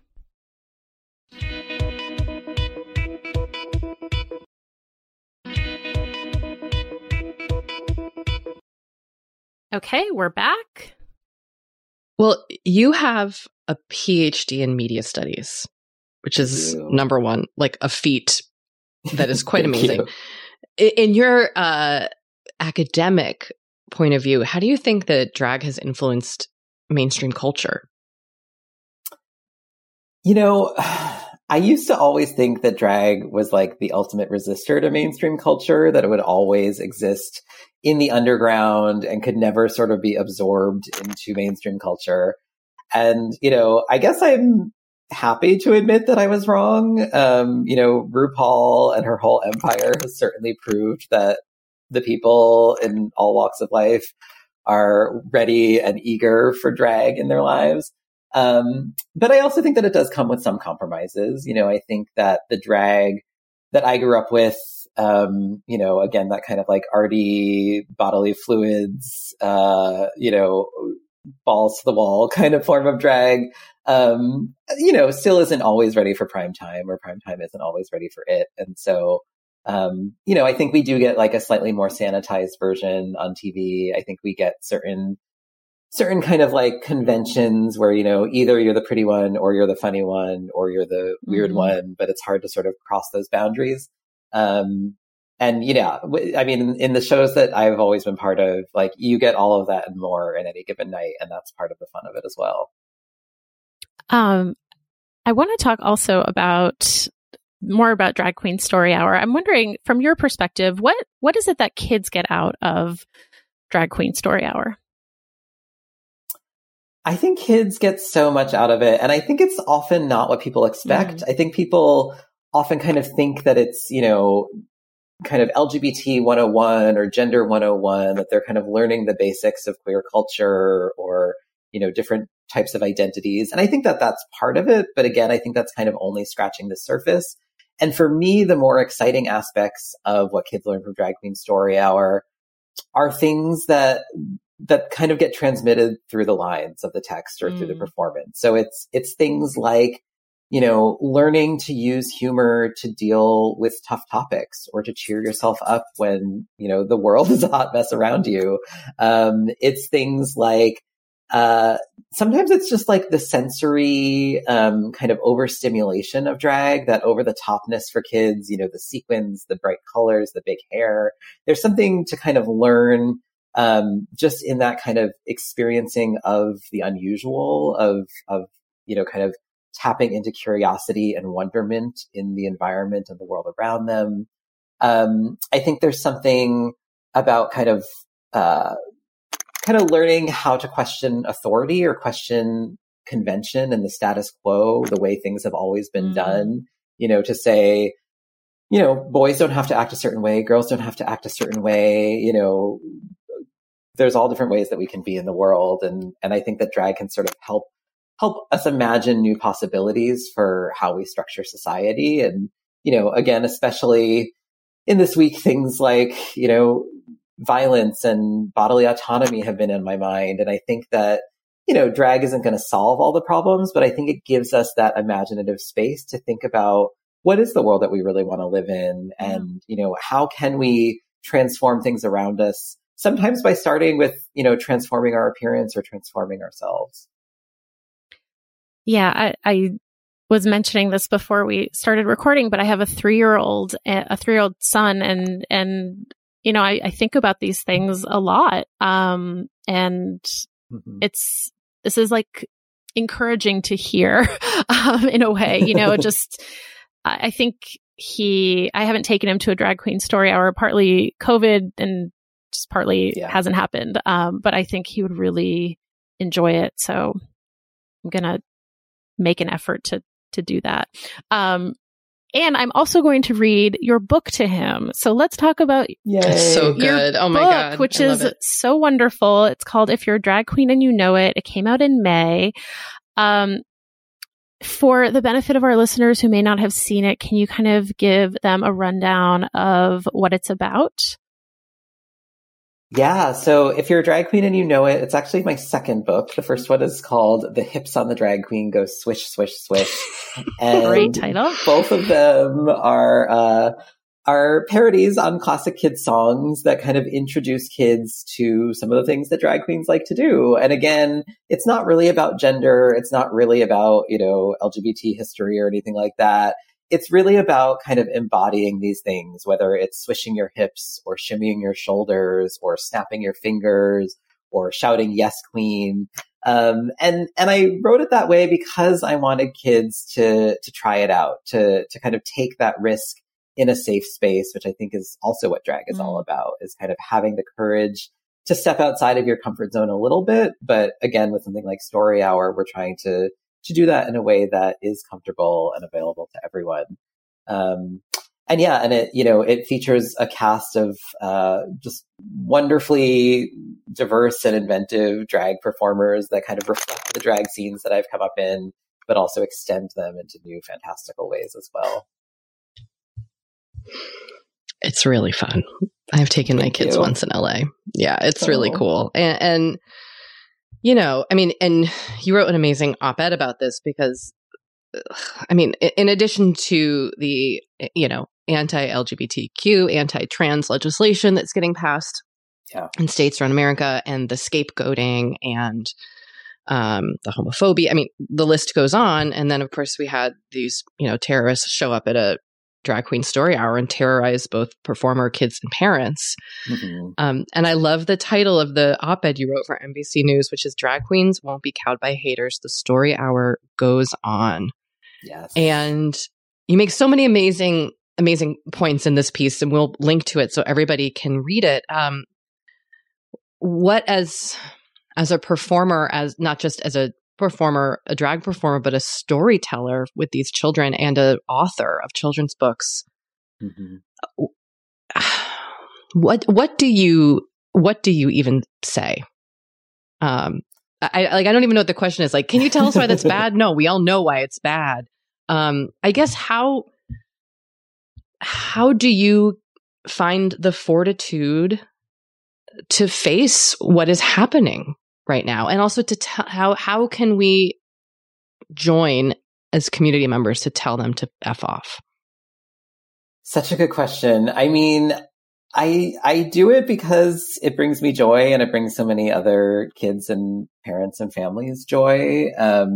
Speaker 4: Okay, we're back.
Speaker 3: Well, you have a PhD in media studies, which is number one, like a feat that is quite amazing. In your academic point of view, how do you think that drag has influenced mainstream culture?
Speaker 7: You know, I used to always think that drag was like the ultimate resistor to mainstream culture, that it would always exist in the underground and could never sort of be absorbed into mainstream culture. And, you know, I guess I'm happy to admit that I was wrong. You know, RuPaul and her whole empire has certainly proved that the people in all walks of life are ready and eager for drag in their lives. But I also think that it does come with some compromises. You know, I think that the drag that I grew up with, you know, again, that kind of like arty bodily fluids, you know, balls to the wall kind of form of drag, you know, still isn't always ready for prime time, or prime time isn't always ready for it. And so, you know, I think we do get like a slightly more sanitized version on TV. I think we get certain kind of like conventions where, you know, either you're the pretty one or you're the funny one or you're the weird one, but it's hard to sort of cross those boundaries. And, you know, I mean, in the shows that I've always been part of, like, you get all of that and more in any given night. And that's part of the fun of it as well.
Speaker 4: I want to talk also about more about Drag Queen Story Hour. I'm wondering, from your perspective, what is it that kids get out of Drag Queen Story Hour?
Speaker 7: I think kids get so much out of it. And I think it's often not what people expect. I think people often kind of think that it's, you know, kind of LGBT 101 or gender 101, that they're kind of learning the basics of queer culture or, you know, different types of identities. And I think that that's part of it. But again, I think that's kind of only scratching the surface. And for me, the more exciting aspects of what kids learn from Drag Queen Story Hour are things that kind of get transmitted through the lines of the text or through the performance. So it's things like, you know, learning to use humor to deal with tough topics or to cheer yourself up when, you know, the world is a hot mess around you. It's things like, sometimes it's just like the sensory, kind of overstimulation of drag, that over the topness for kids, you know, the sequins, the bright colors, the big hair. There's something to kind of learn, just in that kind of experiencing of the unusual, of, you know, kind of tapping into curiosity and wonderment in the environment and the world around them. I think there's something about kind of learning how to question authority or question convention and the status quo, the way things have always been done, you know, to say, you know, boys don't have to act a certain way, girls don't have to act a certain way, you know, there's all different ways that we can be in the world. And I think that drag can sort of help us imagine new possibilities for how we structure society. And, you know, again, especially in this week, things like, you know, violence and bodily autonomy have been in my mind. And I think that, you know, drag isn't going to solve all the problems, but I think it gives us that imaginative space to think about what is the world that we really want to live in? And, you know, how can we transform things around us? Sometimes by starting with, you know, transforming our appearance or transforming ourselves.
Speaker 4: Yeah, I was mentioning this before we started recording, but I have a 3-year-old son, and you know, I think about these things a lot. And this is like encouraging to hear, in a way, you know, just, I think I haven't taken him to a Drag Queen Story Hour, partly COVID and just partly hasn't happened. But I think he would really enjoy it. So I'm going to make an effort to do that. And I'm also going to read your book to him. So let's talk about
Speaker 3: It's so good. Oh my God.
Speaker 4: Which is so wonderful. It's called If You're a Drag Queen and You Know It. It came out in May. For the benefit of our listeners who may not have seen it, can you kind of give them a rundown of what it's about?
Speaker 7: Yeah. So If You're a Drag Queen and You Know It, it's actually my second book. The first one is called The Hips on the Drag Queen Go Swish, Swish, Swish. And
Speaker 4: great title.
Speaker 7: Both of them are parodies on classic kids songs that kind of introduce kids to some of the things that drag queens like to do. And again, it's not really about gender. It's not really about, LGBT history or anything like that. It's really about kind of embodying these things, whether it's swishing your hips or shimmying your shoulders or snapping your fingers or shouting, "Yes, queen." And I wrote it that way because I wanted kids to try it out, to kind of take that risk in a safe space, which I think is also what drag is all about, is kind of having the courage to step outside of your comfort zone a little bit. But again, with something like Story Hour, we're trying to do that in a way that is comfortable and available to everyone. And it features a cast of just wonderfully diverse and inventive drag performers that kind of reflect the drag scenes that I've come up in, but also extend them into new fantastical ways as well.
Speaker 3: It's really fun. I've taken my kids once in LA. Yeah, it's really cool. And and you wrote an amazing op-ed about this because, in addition to the, anti-LGBTQ, anti-trans legislation that's getting passed in states around America, and the scapegoating and the homophobia, the list goes on. And then, of course, we had these, terrorists show up at a drag queen story hour and terrorize both performer, kids, and parents. Mm-hmm. And I love the title of the op-ed you wrote for NBC News, which is "Drag Queens Won't Be Cowed by Haters. The Story Hour Goes On." Yes. And you make so many amazing points in this piece, and we'll link to it so everybody can read it. What as a performer, as not just as a performer, a drag performer, but a storyteller with these children and an author of children's books. Mm-hmm. What do you even say? I don't even know what the question is. Like, can you tell us why that's bad? No, we all know why it's bad. I guess how do you find the fortitude to face what is happening right now, and also to how can we join as community members to tell them to F off?
Speaker 7: Such a good question. I do it because it brings me joy, and it brings so many other kids and parents and families joy.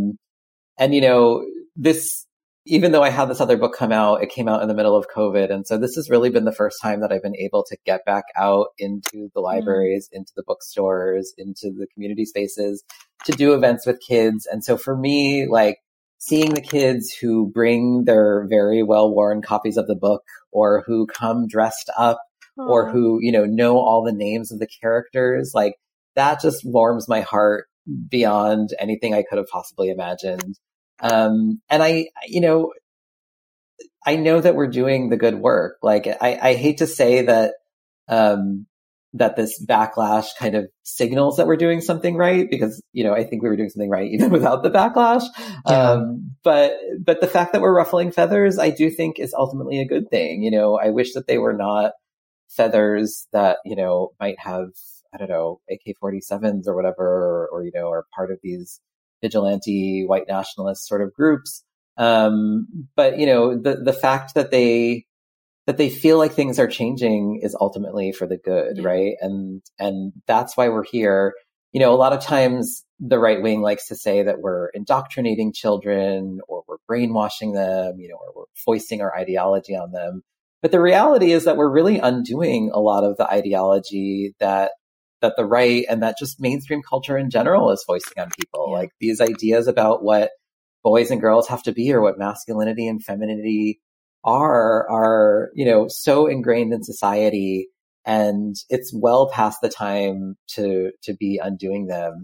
Speaker 7: This, even though I had this other book come out, it came out in the middle of COVID. And so this has really been the first time that I've been able to get back out into the libraries, into the bookstores, into the community spaces to do events with kids. And so for me, like, seeing the kids who bring their very well-worn copies of the book, or who come dressed up, or who, know all the names of the characters, like, that just warms my heart beyond anything I could have possibly imagined. And I know that we're doing the good work. Like, I hate to say that, that this backlash kind of signals that we're doing something right, because, I think we were doing something right even without the backlash. Yeah. But the fact that we're ruffling feathers, I do think is ultimately a good thing. I wish that they were not feathers that, might have, I don't know, AK-47s or whatever, or are part of these vigilante white nationalist sort of groups. But the fact that they feel like things are changing is ultimately for the good, right? And that's why we're here. A lot of times the right wing likes to say that we're indoctrinating children, or we're brainwashing them, or we're foisting our ideology on them. But the reality is that we're really undoing a lot of the ideology that the right, and that just mainstream culture in general, is foisting on people. Yeah. Like, these ideas about what boys and girls have to be, or what masculinity and femininity are, so ingrained in society, and it's well past the time to be undoing them.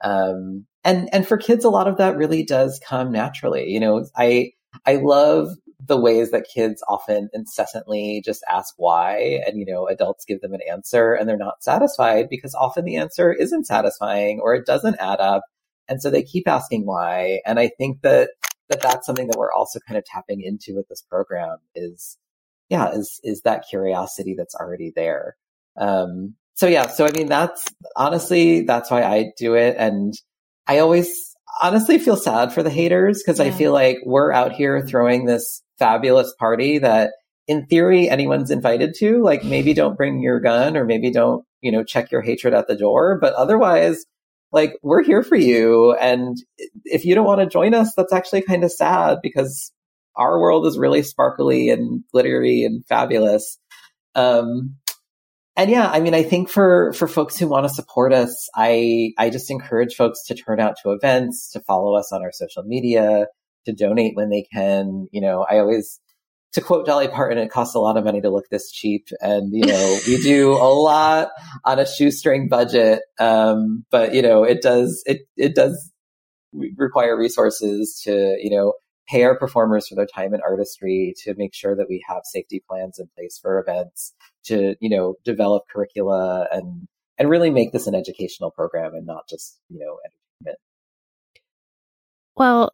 Speaker 7: And for kids, a lot of that really does come naturally. I love the ways that kids often incessantly just ask why, and, adults give them an answer and they're not satisfied because often the answer isn't satisfying or it doesn't add up. And so they keep asking why. And I think that that's something that we're also kind of tapping into with this program is that curiosity that's already there. So I mean, that's why I do it. And I always honestly feel sad for the haters because I feel like we're out here throwing this fabulous party that in theory anyone's invited to. Like, maybe don't bring your gun or maybe don't, check your hatred at the door. But otherwise, like, we're here for you. And if you don't want to join us, that's actually kind of sad because our world is really sparkly and glittery and fabulous. And I mean, I think for folks who want to support us, I just encourage folks to turn out to events, to follow us on our social media, to donate when they can. I always, to quote Dolly Parton, it costs a lot of money to look this cheap. And, we do a lot on a shoestring budget. But, it does require resources to, pay our performers for their time and artistry, to make sure that we have safety plans in place for events, to, develop curricula and really make this an educational program and not just, entertainment.
Speaker 4: Well,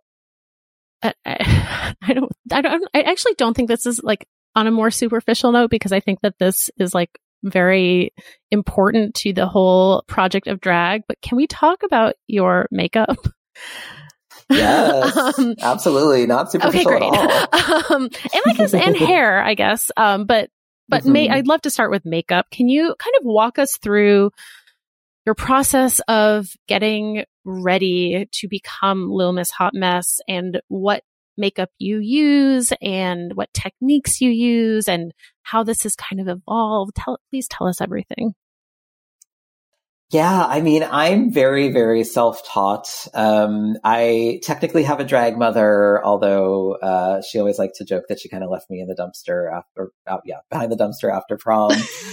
Speaker 4: I actually don't think this is like on a more superficial note, because I think that this is like very important to the whole project of drag. But can we talk about your makeup?
Speaker 7: Yes, absolutely. Not superficial
Speaker 4: at all. And hair, I guess. But I'd love to start with makeup. Can you kind of walk us through your process of getting ready to become Little Miss Hot Mess, and what makeup you use and what techniques you use and how this has kind of evolved? Please tell us everything.
Speaker 7: Yeah, I mean, I'm very, very self-taught. I technically have a drag mother, although she always liked to joke that she kind of left me in the dumpster behind the dumpster after prom.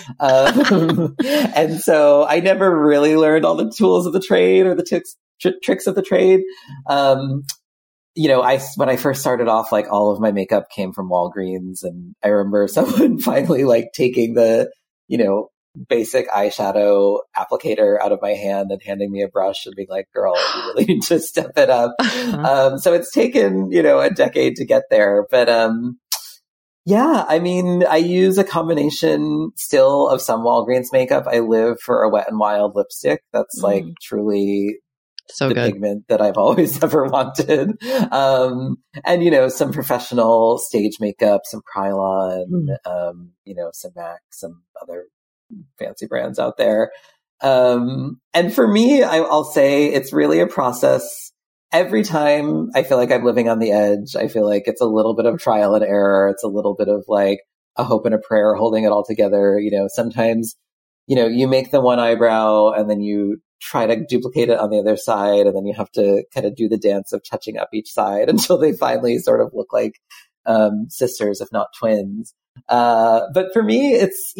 Speaker 7: And so I never really learned all the tools of the trade or the tricks of the trade. When I first started off, like, all of my makeup came from Walgreens, and I remember someone finally like taking the, basic eyeshadow applicator out of my hand and handing me a brush and being like, girl, you really need to step it up. So it's taken, a decade to get there. But, I mean, I use a combination still of some Walgreens makeup. I live for a Wet n Wild lipstick. That's like truly
Speaker 3: so
Speaker 7: the
Speaker 3: good
Speaker 7: pigment that I've always ever wanted. And, some professional stage makeup, some Krylon, some MAC, some other fancy brands out there. And for me, I'll say it's really a process. Every time I feel like I'm living on the edge, I feel like it's a little bit of trial and error. It's a little bit of like a hope and a prayer holding it all together. Sometimes, you make the one eyebrow and then you try to duplicate it on the other side. And then you have to kind of do the dance of touching up each side until they finally sort of look like sisters, if not twins. But for me, it's,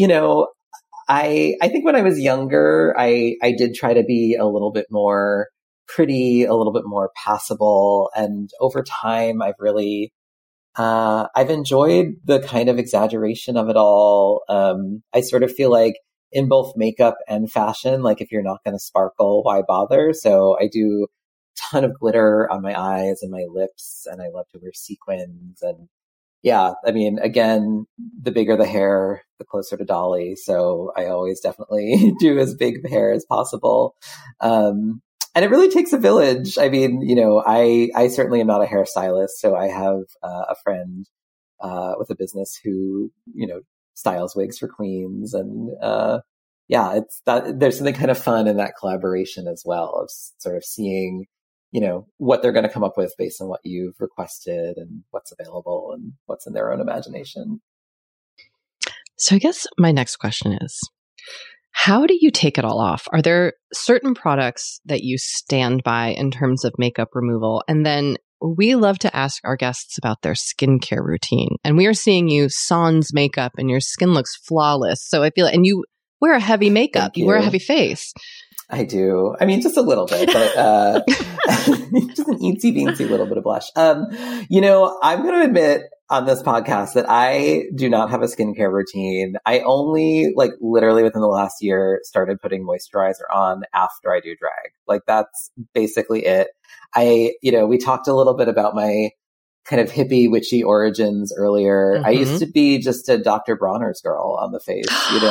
Speaker 7: I think when I was younger, I did try to be a little bit more pretty, a little bit more passable. And over time, I've really, I've enjoyed the kind of exaggeration of it all. I sort of feel like in both makeup and fashion, like, if you're not going to sparkle, why bother? So I do a ton of glitter on my eyes and my lips, and I love to wear sequins. And yeah, I mean, again, the bigger the hair, the closer to Dolly. So I always definitely do as big hair as possible. And it really takes a village. I mean, I certainly am not a hairstylist. So I have a friend with a business who, styles wigs for queens. And it's that there's something kind of fun in that collaboration as well, of sort of seeing what they're going to come up with based on what you've requested and what's available and what's in their own imagination.
Speaker 3: So I guess my next question is, how do you take it all off? Are there certain products that you stand by in terms of makeup removal? And then we love to ask our guests about their skincare routine. And we are seeing you sans makeup and your skin looks flawless. So I feel like, and you wear a heavy makeup, you wear a heavy face.
Speaker 7: I do. I mean, just a little bit, but just an eensy beensy little bit of blush. I'm going to admit, on this podcast that I do not have a skincare routine. I only like literally within the last year started putting moisturizer on after I do drag. Like that's basically it. We talked a little bit about my kind of hippie witchy origins earlier. I used to be just a Dr. Bronner's girl on the face, And,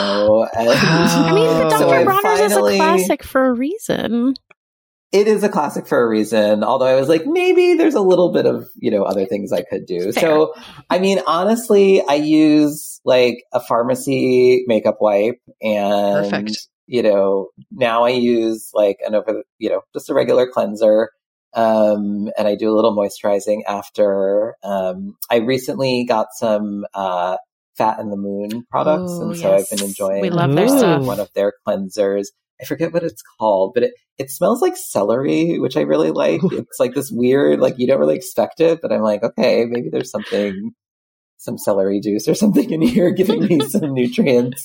Speaker 4: I mean, but Dr. Bronner's is a classic for a reason.
Speaker 7: It is a classic for a reason, although I was like, maybe there's a little bit of, other things I could do.
Speaker 4: Fair.
Speaker 7: So, I mean, honestly, I use like a pharmacy makeup wipe and,
Speaker 3: Perfect.
Speaker 7: Now I use like just a regular cleanser. And I do a little moisturizing after. I recently got some, Fat and the Moon products. And so I've been enjoying
Speaker 4: We love their stuff.
Speaker 7: one of their cleansers. I forget what it's called, but it smells like celery, which I really like. It's like this weird, like you don't really expect it, but I'm like, okay, maybe there's some celery juice or something in here giving me some nutrients.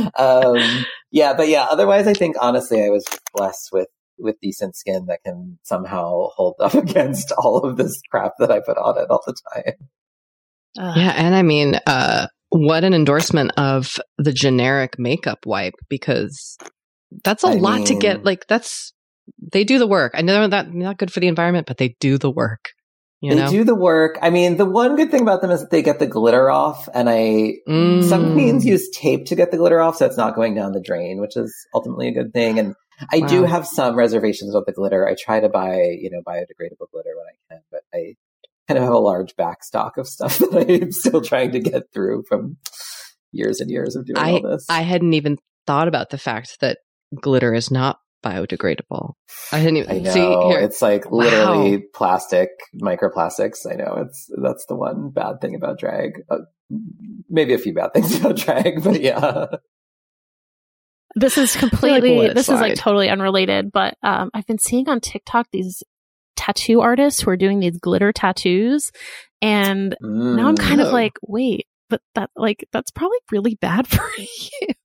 Speaker 7: Otherwise I think honestly I was blessed with decent skin that can somehow hold up against all of this crap that I put on it all the time.
Speaker 3: Yeah. And I mean, what an endorsement of the generic makeup wipe, because that's a lot to get. Like they do the work. I know they're not good for the environment, but they do the work. They
Speaker 7: do the work. I mean, the one good thing about them is that they get the glitter off, and some queens use tape to get the glitter off, so it's not going down the drain, which is ultimately a good thing. And I do have some reservations with the glitter. I try to buy, biodegradable glitter when I can, but I kind of have a large backstock of stuff that I'm still trying to get through from years and years of doing all this.
Speaker 3: I hadn't even thought about the fact that glitter is not biodegradable. I didn't even see here.
Speaker 7: It's like literally plastic, microplastics. I know that's the one bad thing about drag. Maybe a few bad things about drag, but yeah.
Speaker 4: This is this is like totally unrelated, but I've been seeing on TikTok these tattoo artists who are doing these glitter tattoos, and now I'm kind of like, wait, but that's probably really bad for you.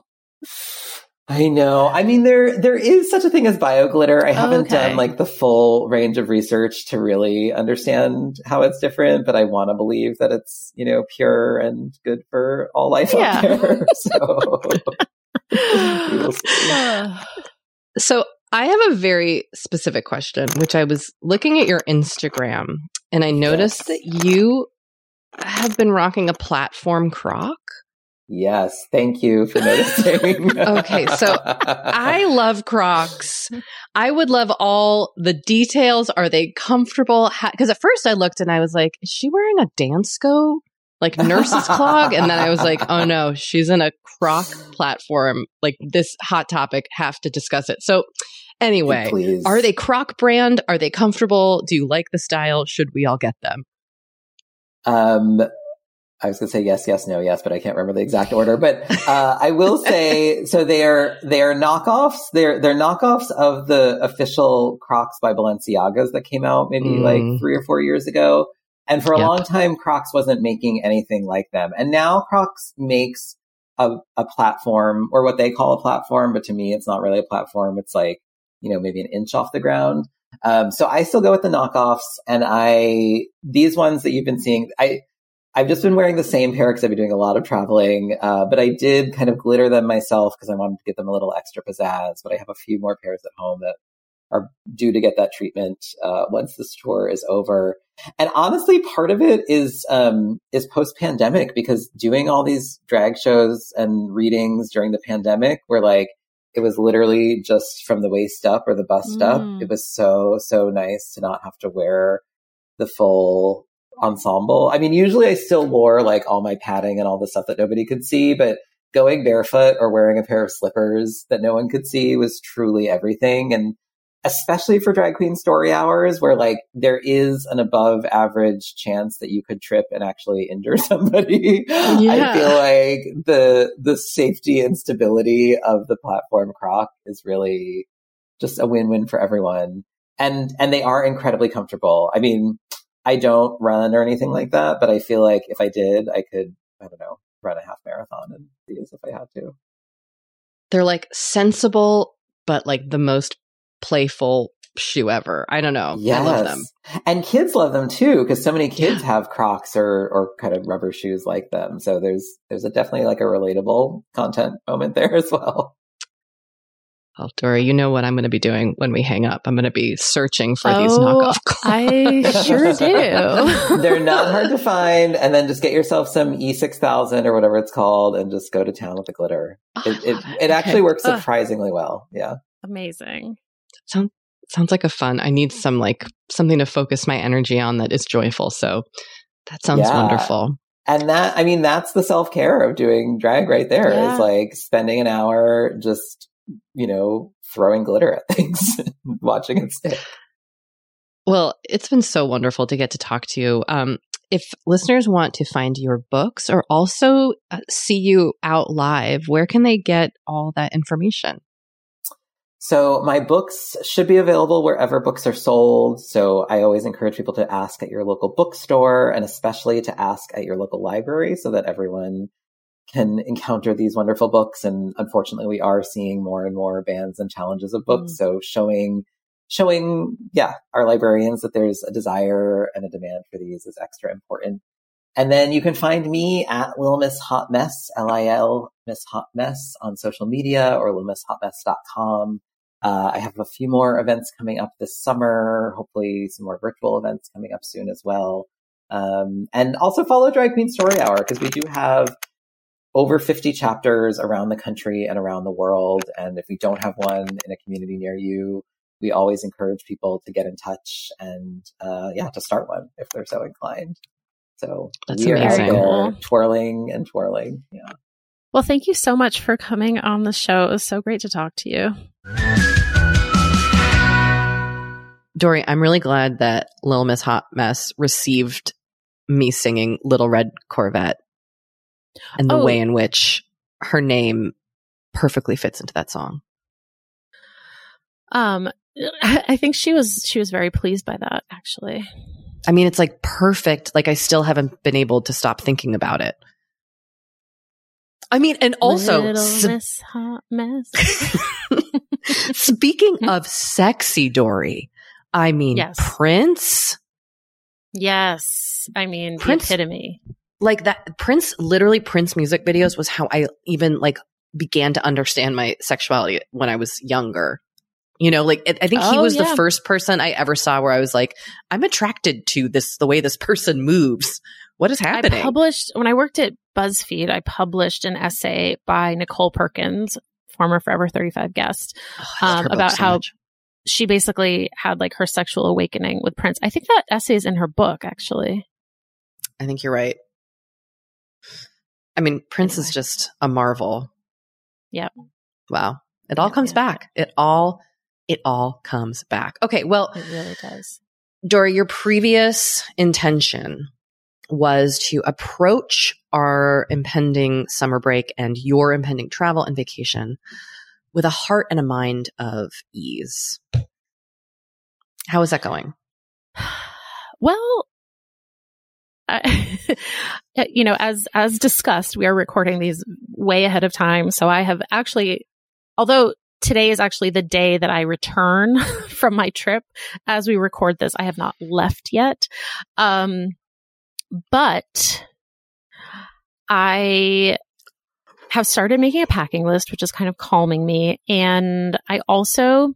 Speaker 7: I know. I mean, there is such a thing as bioglitter. I haven't done like the full range of research to really understand how it's different, but I want to believe that it's, pure and good for all life out there. So,
Speaker 3: so I have a very specific question, which I was looking at your Instagram and I noticed that you have been rocking a platform croc.
Speaker 7: Yes. Thank you for noticing.
Speaker 3: Okay. So I love Crocs. I would love all the details. Are they comfortable? Because at first I looked and I was like, is she wearing a Dansko, like nurse's clog? And then I was like, oh no, she's in a Croc platform. Like this hot topic, have to discuss it. So anyway, are they Croc brand? Are they comfortable? Do you like the style? Should we all get them?
Speaker 7: I was going to say yes, no, yes, but I can't remember the exact order. But I will say, so they are knockoffs. They're knockoffs of the official Crocs by Balenciagas that came out maybe like 3 or 4 years ago. And for a long time, Crocs wasn't making anything like them. And now Crocs makes a platform, or what they call a platform, but to me, it's not really a platform. It's like, maybe an inch off the ground. So I still go with the knockoffs, and these ones that you've been seeing, I've just been wearing the same pair because I've been doing a lot of traveling, but I did kind of glitter them myself because I wanted to give them a little extra pizzazz. But I have a few more pairs at home that are due to get that treatment once this tour is over. And honestly, part of it is post-pandemic, because doing all these drag shows and readings during the pandemic were like, it was literally just from the waist up or the bust up. It was so nice to not have to wear the full ensemble. I mean, usually I still wore like all my padding and all the stuff that nobody could see, but going barefoot or wearing a pair of slippers that no one could see was truly everything. And especially for drag queen story hours, where like there is an above average chance that you could trip and actually injure somebody. I feel like the safety and stability of the platform croc is really just a win-win for everyone. And they are incredibly comfortable. I mean, I don't run or anything like that, but I feel like if I did, I could, run a half marathon in these if I had to.
Speaker 3: They're like sensible, but like the most playful shoe ever. I don't know.
Speaker 7: Yes.
Speaker 3: I love them.
Speaker 7: And kids love them too, because so many kids have Crocs or kind of rubber shoes like them. So there's definitely like a relatable content moment there as well.
Speaker 3: Well, Dory, you know what I'm going to be doing when we hang up. I'm going to be searching for these knockoff clogs.
Speaker 4: I sure do.
Speaker 7: They're not hard to find. And then just get yourself some E6000 or whatever it's called and just go to town with the glitter. It actually works surprisingly well. Yeah.
Speaker 4: Amazing.
Speaker 3: Sounds like a fun. I need something to focus my energy on that is joyful. So that sounds wonderful.
Speaker 7: And that's the self-care of doing drag right there.
Speaker 4: Yeah.
Speaker 7: Is like spending an hour just, throwing glitter at things, watching it stick.
Speaker 3: Well, it's been so wonderful to get to talk to you. If listeners want to find your books or also see you out live, where can they get all that information?
Speaker 7: So my books should be available wherever books are sold. So I always encourage people to ask at your local bookstore and especially to ask at your local library so that everyone can encounter these wonderful books. And unfortunately, we are seeing more and more bans and challenges of books. So showing, our librarians that there's a desire and a demand for these is extra important. And then you can find me at Lil Miss Hot Mess, LIL Miss Hot Mess on social media or lilmisshotmess.com. I have a few more events coming up this summer, hopefully some more virtual events coming up soon as well. And also follow Drag Queen Story Hour because we do have over 50 chapters around the country and around the world. And if we don't have one in a community near you, we always encourage people to get in touch and, to start one if they're so inclined. So we are out there twirling and twirling. Yeah.
Speaker 4: Well, thank you so much for coming on the show. It was so great to talk to you.
Speaker 3: Dory, I'm really glad that Lil Miss Hot Mess received me singing Little Red Corvette and the way in which her name perfectly fits into that song.
Speaker 4: I think she was very pleased by that, actually.
Speaker 3: I mean, it's like perfect. Like I still haven't been able to stop thinking about it. I mean, and also
Speaker 4: Little Miss Hot Mess.
Speaker 3: Speaking of sexy, Dory, I mean,
Speaker 4: yes.
Speaker 3: Prince.
Speaker 4: Yes. I mean,
Speaker 3: Prince,
Speaker 4: the epitome.
Speaker 3: Like that Prince music videos was how I even began to understand my sexuality when I was younger. I think he was the first person I ever saw where I was like, I'm attracted to the way this person moves. What is happening?
Speaker 4: When I worked at BuzzFeed, I published an essay by Nicole Perkins, former Forever 35 guest, about how she basically had her sexual awakening with Prince. I think that essay is in her book, actually.
Speaker 3: I think you're right. I mean, Prince is just a marvel.
Speaker 4: Yep.
Speaker 3: Wow. It all comes back. It all comes back. Okay. Well,
Speaker 4: it really does.
Speaker 3: Dory, your previous intention was to approach our impending summer break and your impending travel and vacation with a heart and a mind of ease. How is that going?
Speaker 4: Well, as discussed, we are recording these way ahead of time. So I have actually, although today is actually the day that I return from my trip, as we record this, I have not left yet. But I have started making a packing list, which is kind of calming me. And I also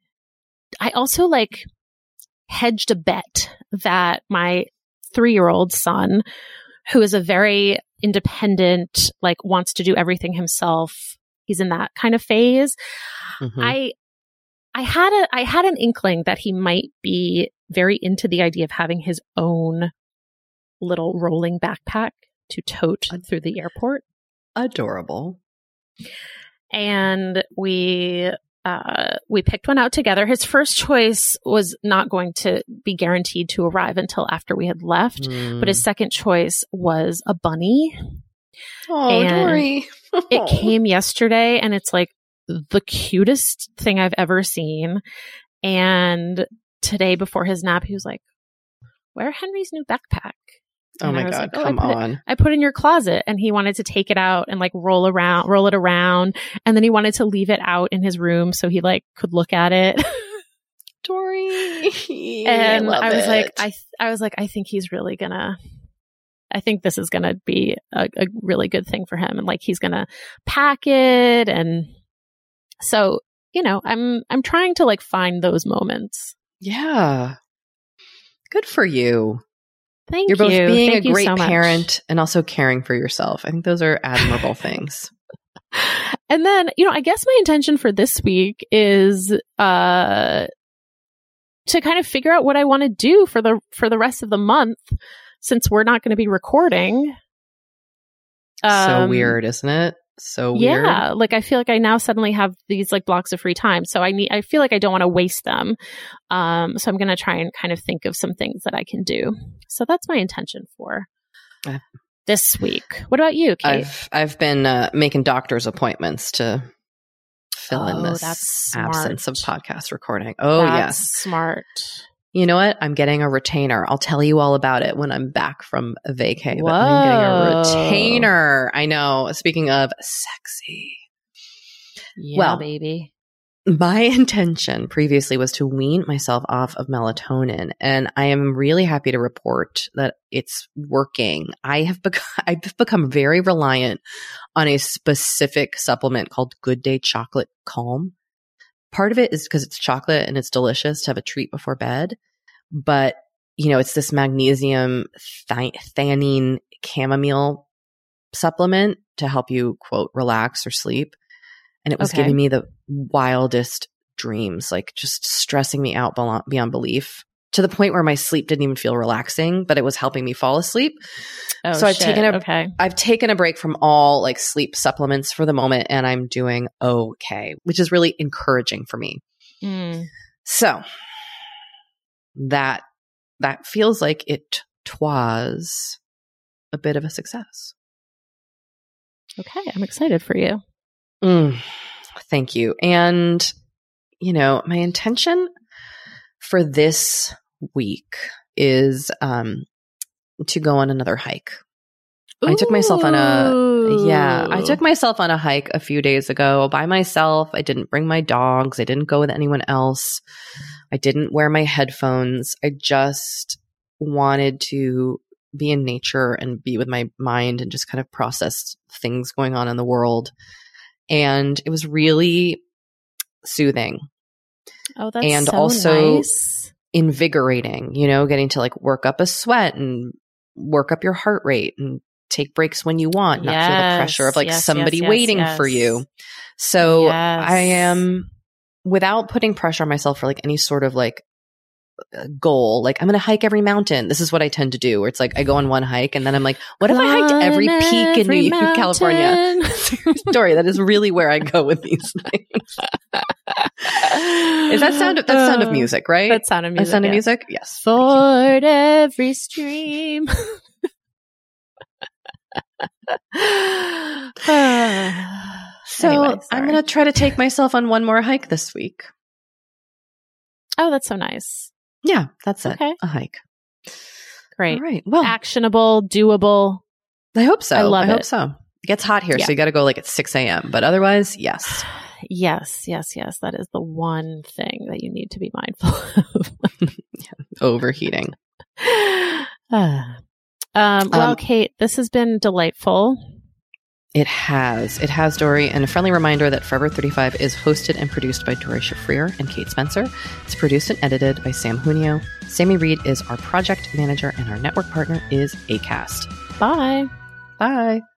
Speaker 4: hedged a bet that my 3-year-old son, who is a very independent, wants to do everything himself. He's in that kind of phase. Mm-hmm. I had an inkling that he might be very into the idea of having his own little rolling backpack to tote through the airport.
Speaker 3: Adorable.
Speaker 4: And we picked one out together. His first choice was not going to be guaranteed to arrive until after we had left, but his second choice was a bunny.
Speaker 3: Oh, Dory.
Speaker 4: It came yesterday, and it's the cutest thing I've ever seen. And today, before his nap, he was like, "Where Henry's new backpack?"
Speaker 3: And oh my God, come on.
Speaker 4: I put it in your closet, and he wanted to take it out and roll it around. And then he wanted to leave it out in his room so he could look at it.
Speaker 3: Dory.
Speaker 4: And I was like, I think he's really I think this is gonna be a really good thing for him, and like he's gonna pack it, and so I'm trying to like find those moments.
Speaker 3: Yeah, good for you.
Speaker 4: Thank
Speaker 3: you. You're both being
Speaker 4: Thank
Speaker 3: a great
Speaker 4: so
Speaker 3: parent and also caring for yourself. I think those are admirable things.
Speaker 4: And then I guess my intention for this week is to kind of figure out what I want to do for the rest of the month, since we're not going to be recording.
Speaker 3: So weird, isn't it? So weird.
Speaker 4: Yeah. Like I feel like I now suddenly have these like blocks of free time. So I feel like I don't want to waste them. So I'm going to try and kind of think of some things that I can do. So that's my intention for this week. What about you, Kate?
Speaker 3: I've been making doctor's appointments to fill in this
Speaker 4: that's
Speaker 3: absence of podcast recording.
Speaker 4: That's smart.
Speaker 3: You know what? I'm getting a retainer. I'll tell you all about it when I'm back from vacay. But I'm getting a retainer. I know. Speaking of sexy.
Speaker 4: Yeah,
Speaker 3: well,
Speaker 4: baby.
Speaker 3: My intention previously was to wean myself off of melatonin, and I am really happy to report that it's working. I've become very reliant on a specific supplement called Good Day Chocolate Calm. Part of it is because it's chocolate and it's delicious to have a treat before bed. But, it's this magnesium theanine chamomile supplement to help you, quote, relax or sleep. And it was giving me the wildest dreams, like just stressing me out beyond belief, to the point where my sleep didn't even feel relaxing, but it was helping me fall asleep. So I've taken a break from all like sleep supplements for the moment, and I'm doing okay, which is really encouraging for me. So that feels like it was a bit of a success.
Speaker 4: Okay, I'm excited for you.
Speaker 3: Thank you. And my intention for this week is to go on another hike. I took myself on a hike a few days ago by myself. I didn't bring my dogs. I didn't go with anyone else. I didn't wear my headphones. I just wanted to be in nature and be with my mind and just kind of process things going on in the world. And it was really soothing.
Speaker 4: Oh, that's
Speaker 3: and
Speaker 4: so
Speaker 3: also
Speaker 4: nice.
Speaker 3: Invigorating, getting to like work up a sweat and work up your heart rate and take breaks when you want, not feel the pressure of like somebody waiting for you. So I am, without putting pressure on myself for like any sort of like goal, like I'm going to hike every mountain. This is what I tend to do, where it's like I go on one hike and then I'm like, what if I hiked every peak in California? Dory, that is really where I go with these things. Is that sound of music, right?
Speaker 4: That's Sound of Music.
Speaker 3: Sound of Music? Yes.
Speaker 4: Ford every stream.
Speaker 3: So anyway, I'm going to try to take myself on one more hike this week.
Speaker 4: Oh, that's so nice.
Speaker 3: Yeah, that's it.
Speaker 4: Okay.
Speaker 3: A hike.
Speaker 4: Great.
Speaker 3: All right. Well,
Speaker 4: actionable, doable.
Speaker 3: I hope so.
Speaker 4: I
Speaker 3: hope so. It gets hot here, so you got to go like at 6 a.m. But otherwise, yes.
Speaker 4: Yes. That is the one thing that you need to be mindful of.
Speaker 3: Overheating.
Speaker 4: Well, Kate, this has been delightful.
Speaker 3: It has, Dory. And a friendly reminder that Forever 35 is hosted and produced by Dory Shafrir and Kate Spencer. It's produced and edited by Sam Junio. Sammy Reed is our project manager, and our network partner is Acast.
Speaker 4: Bye.
Speaker 3: Bye.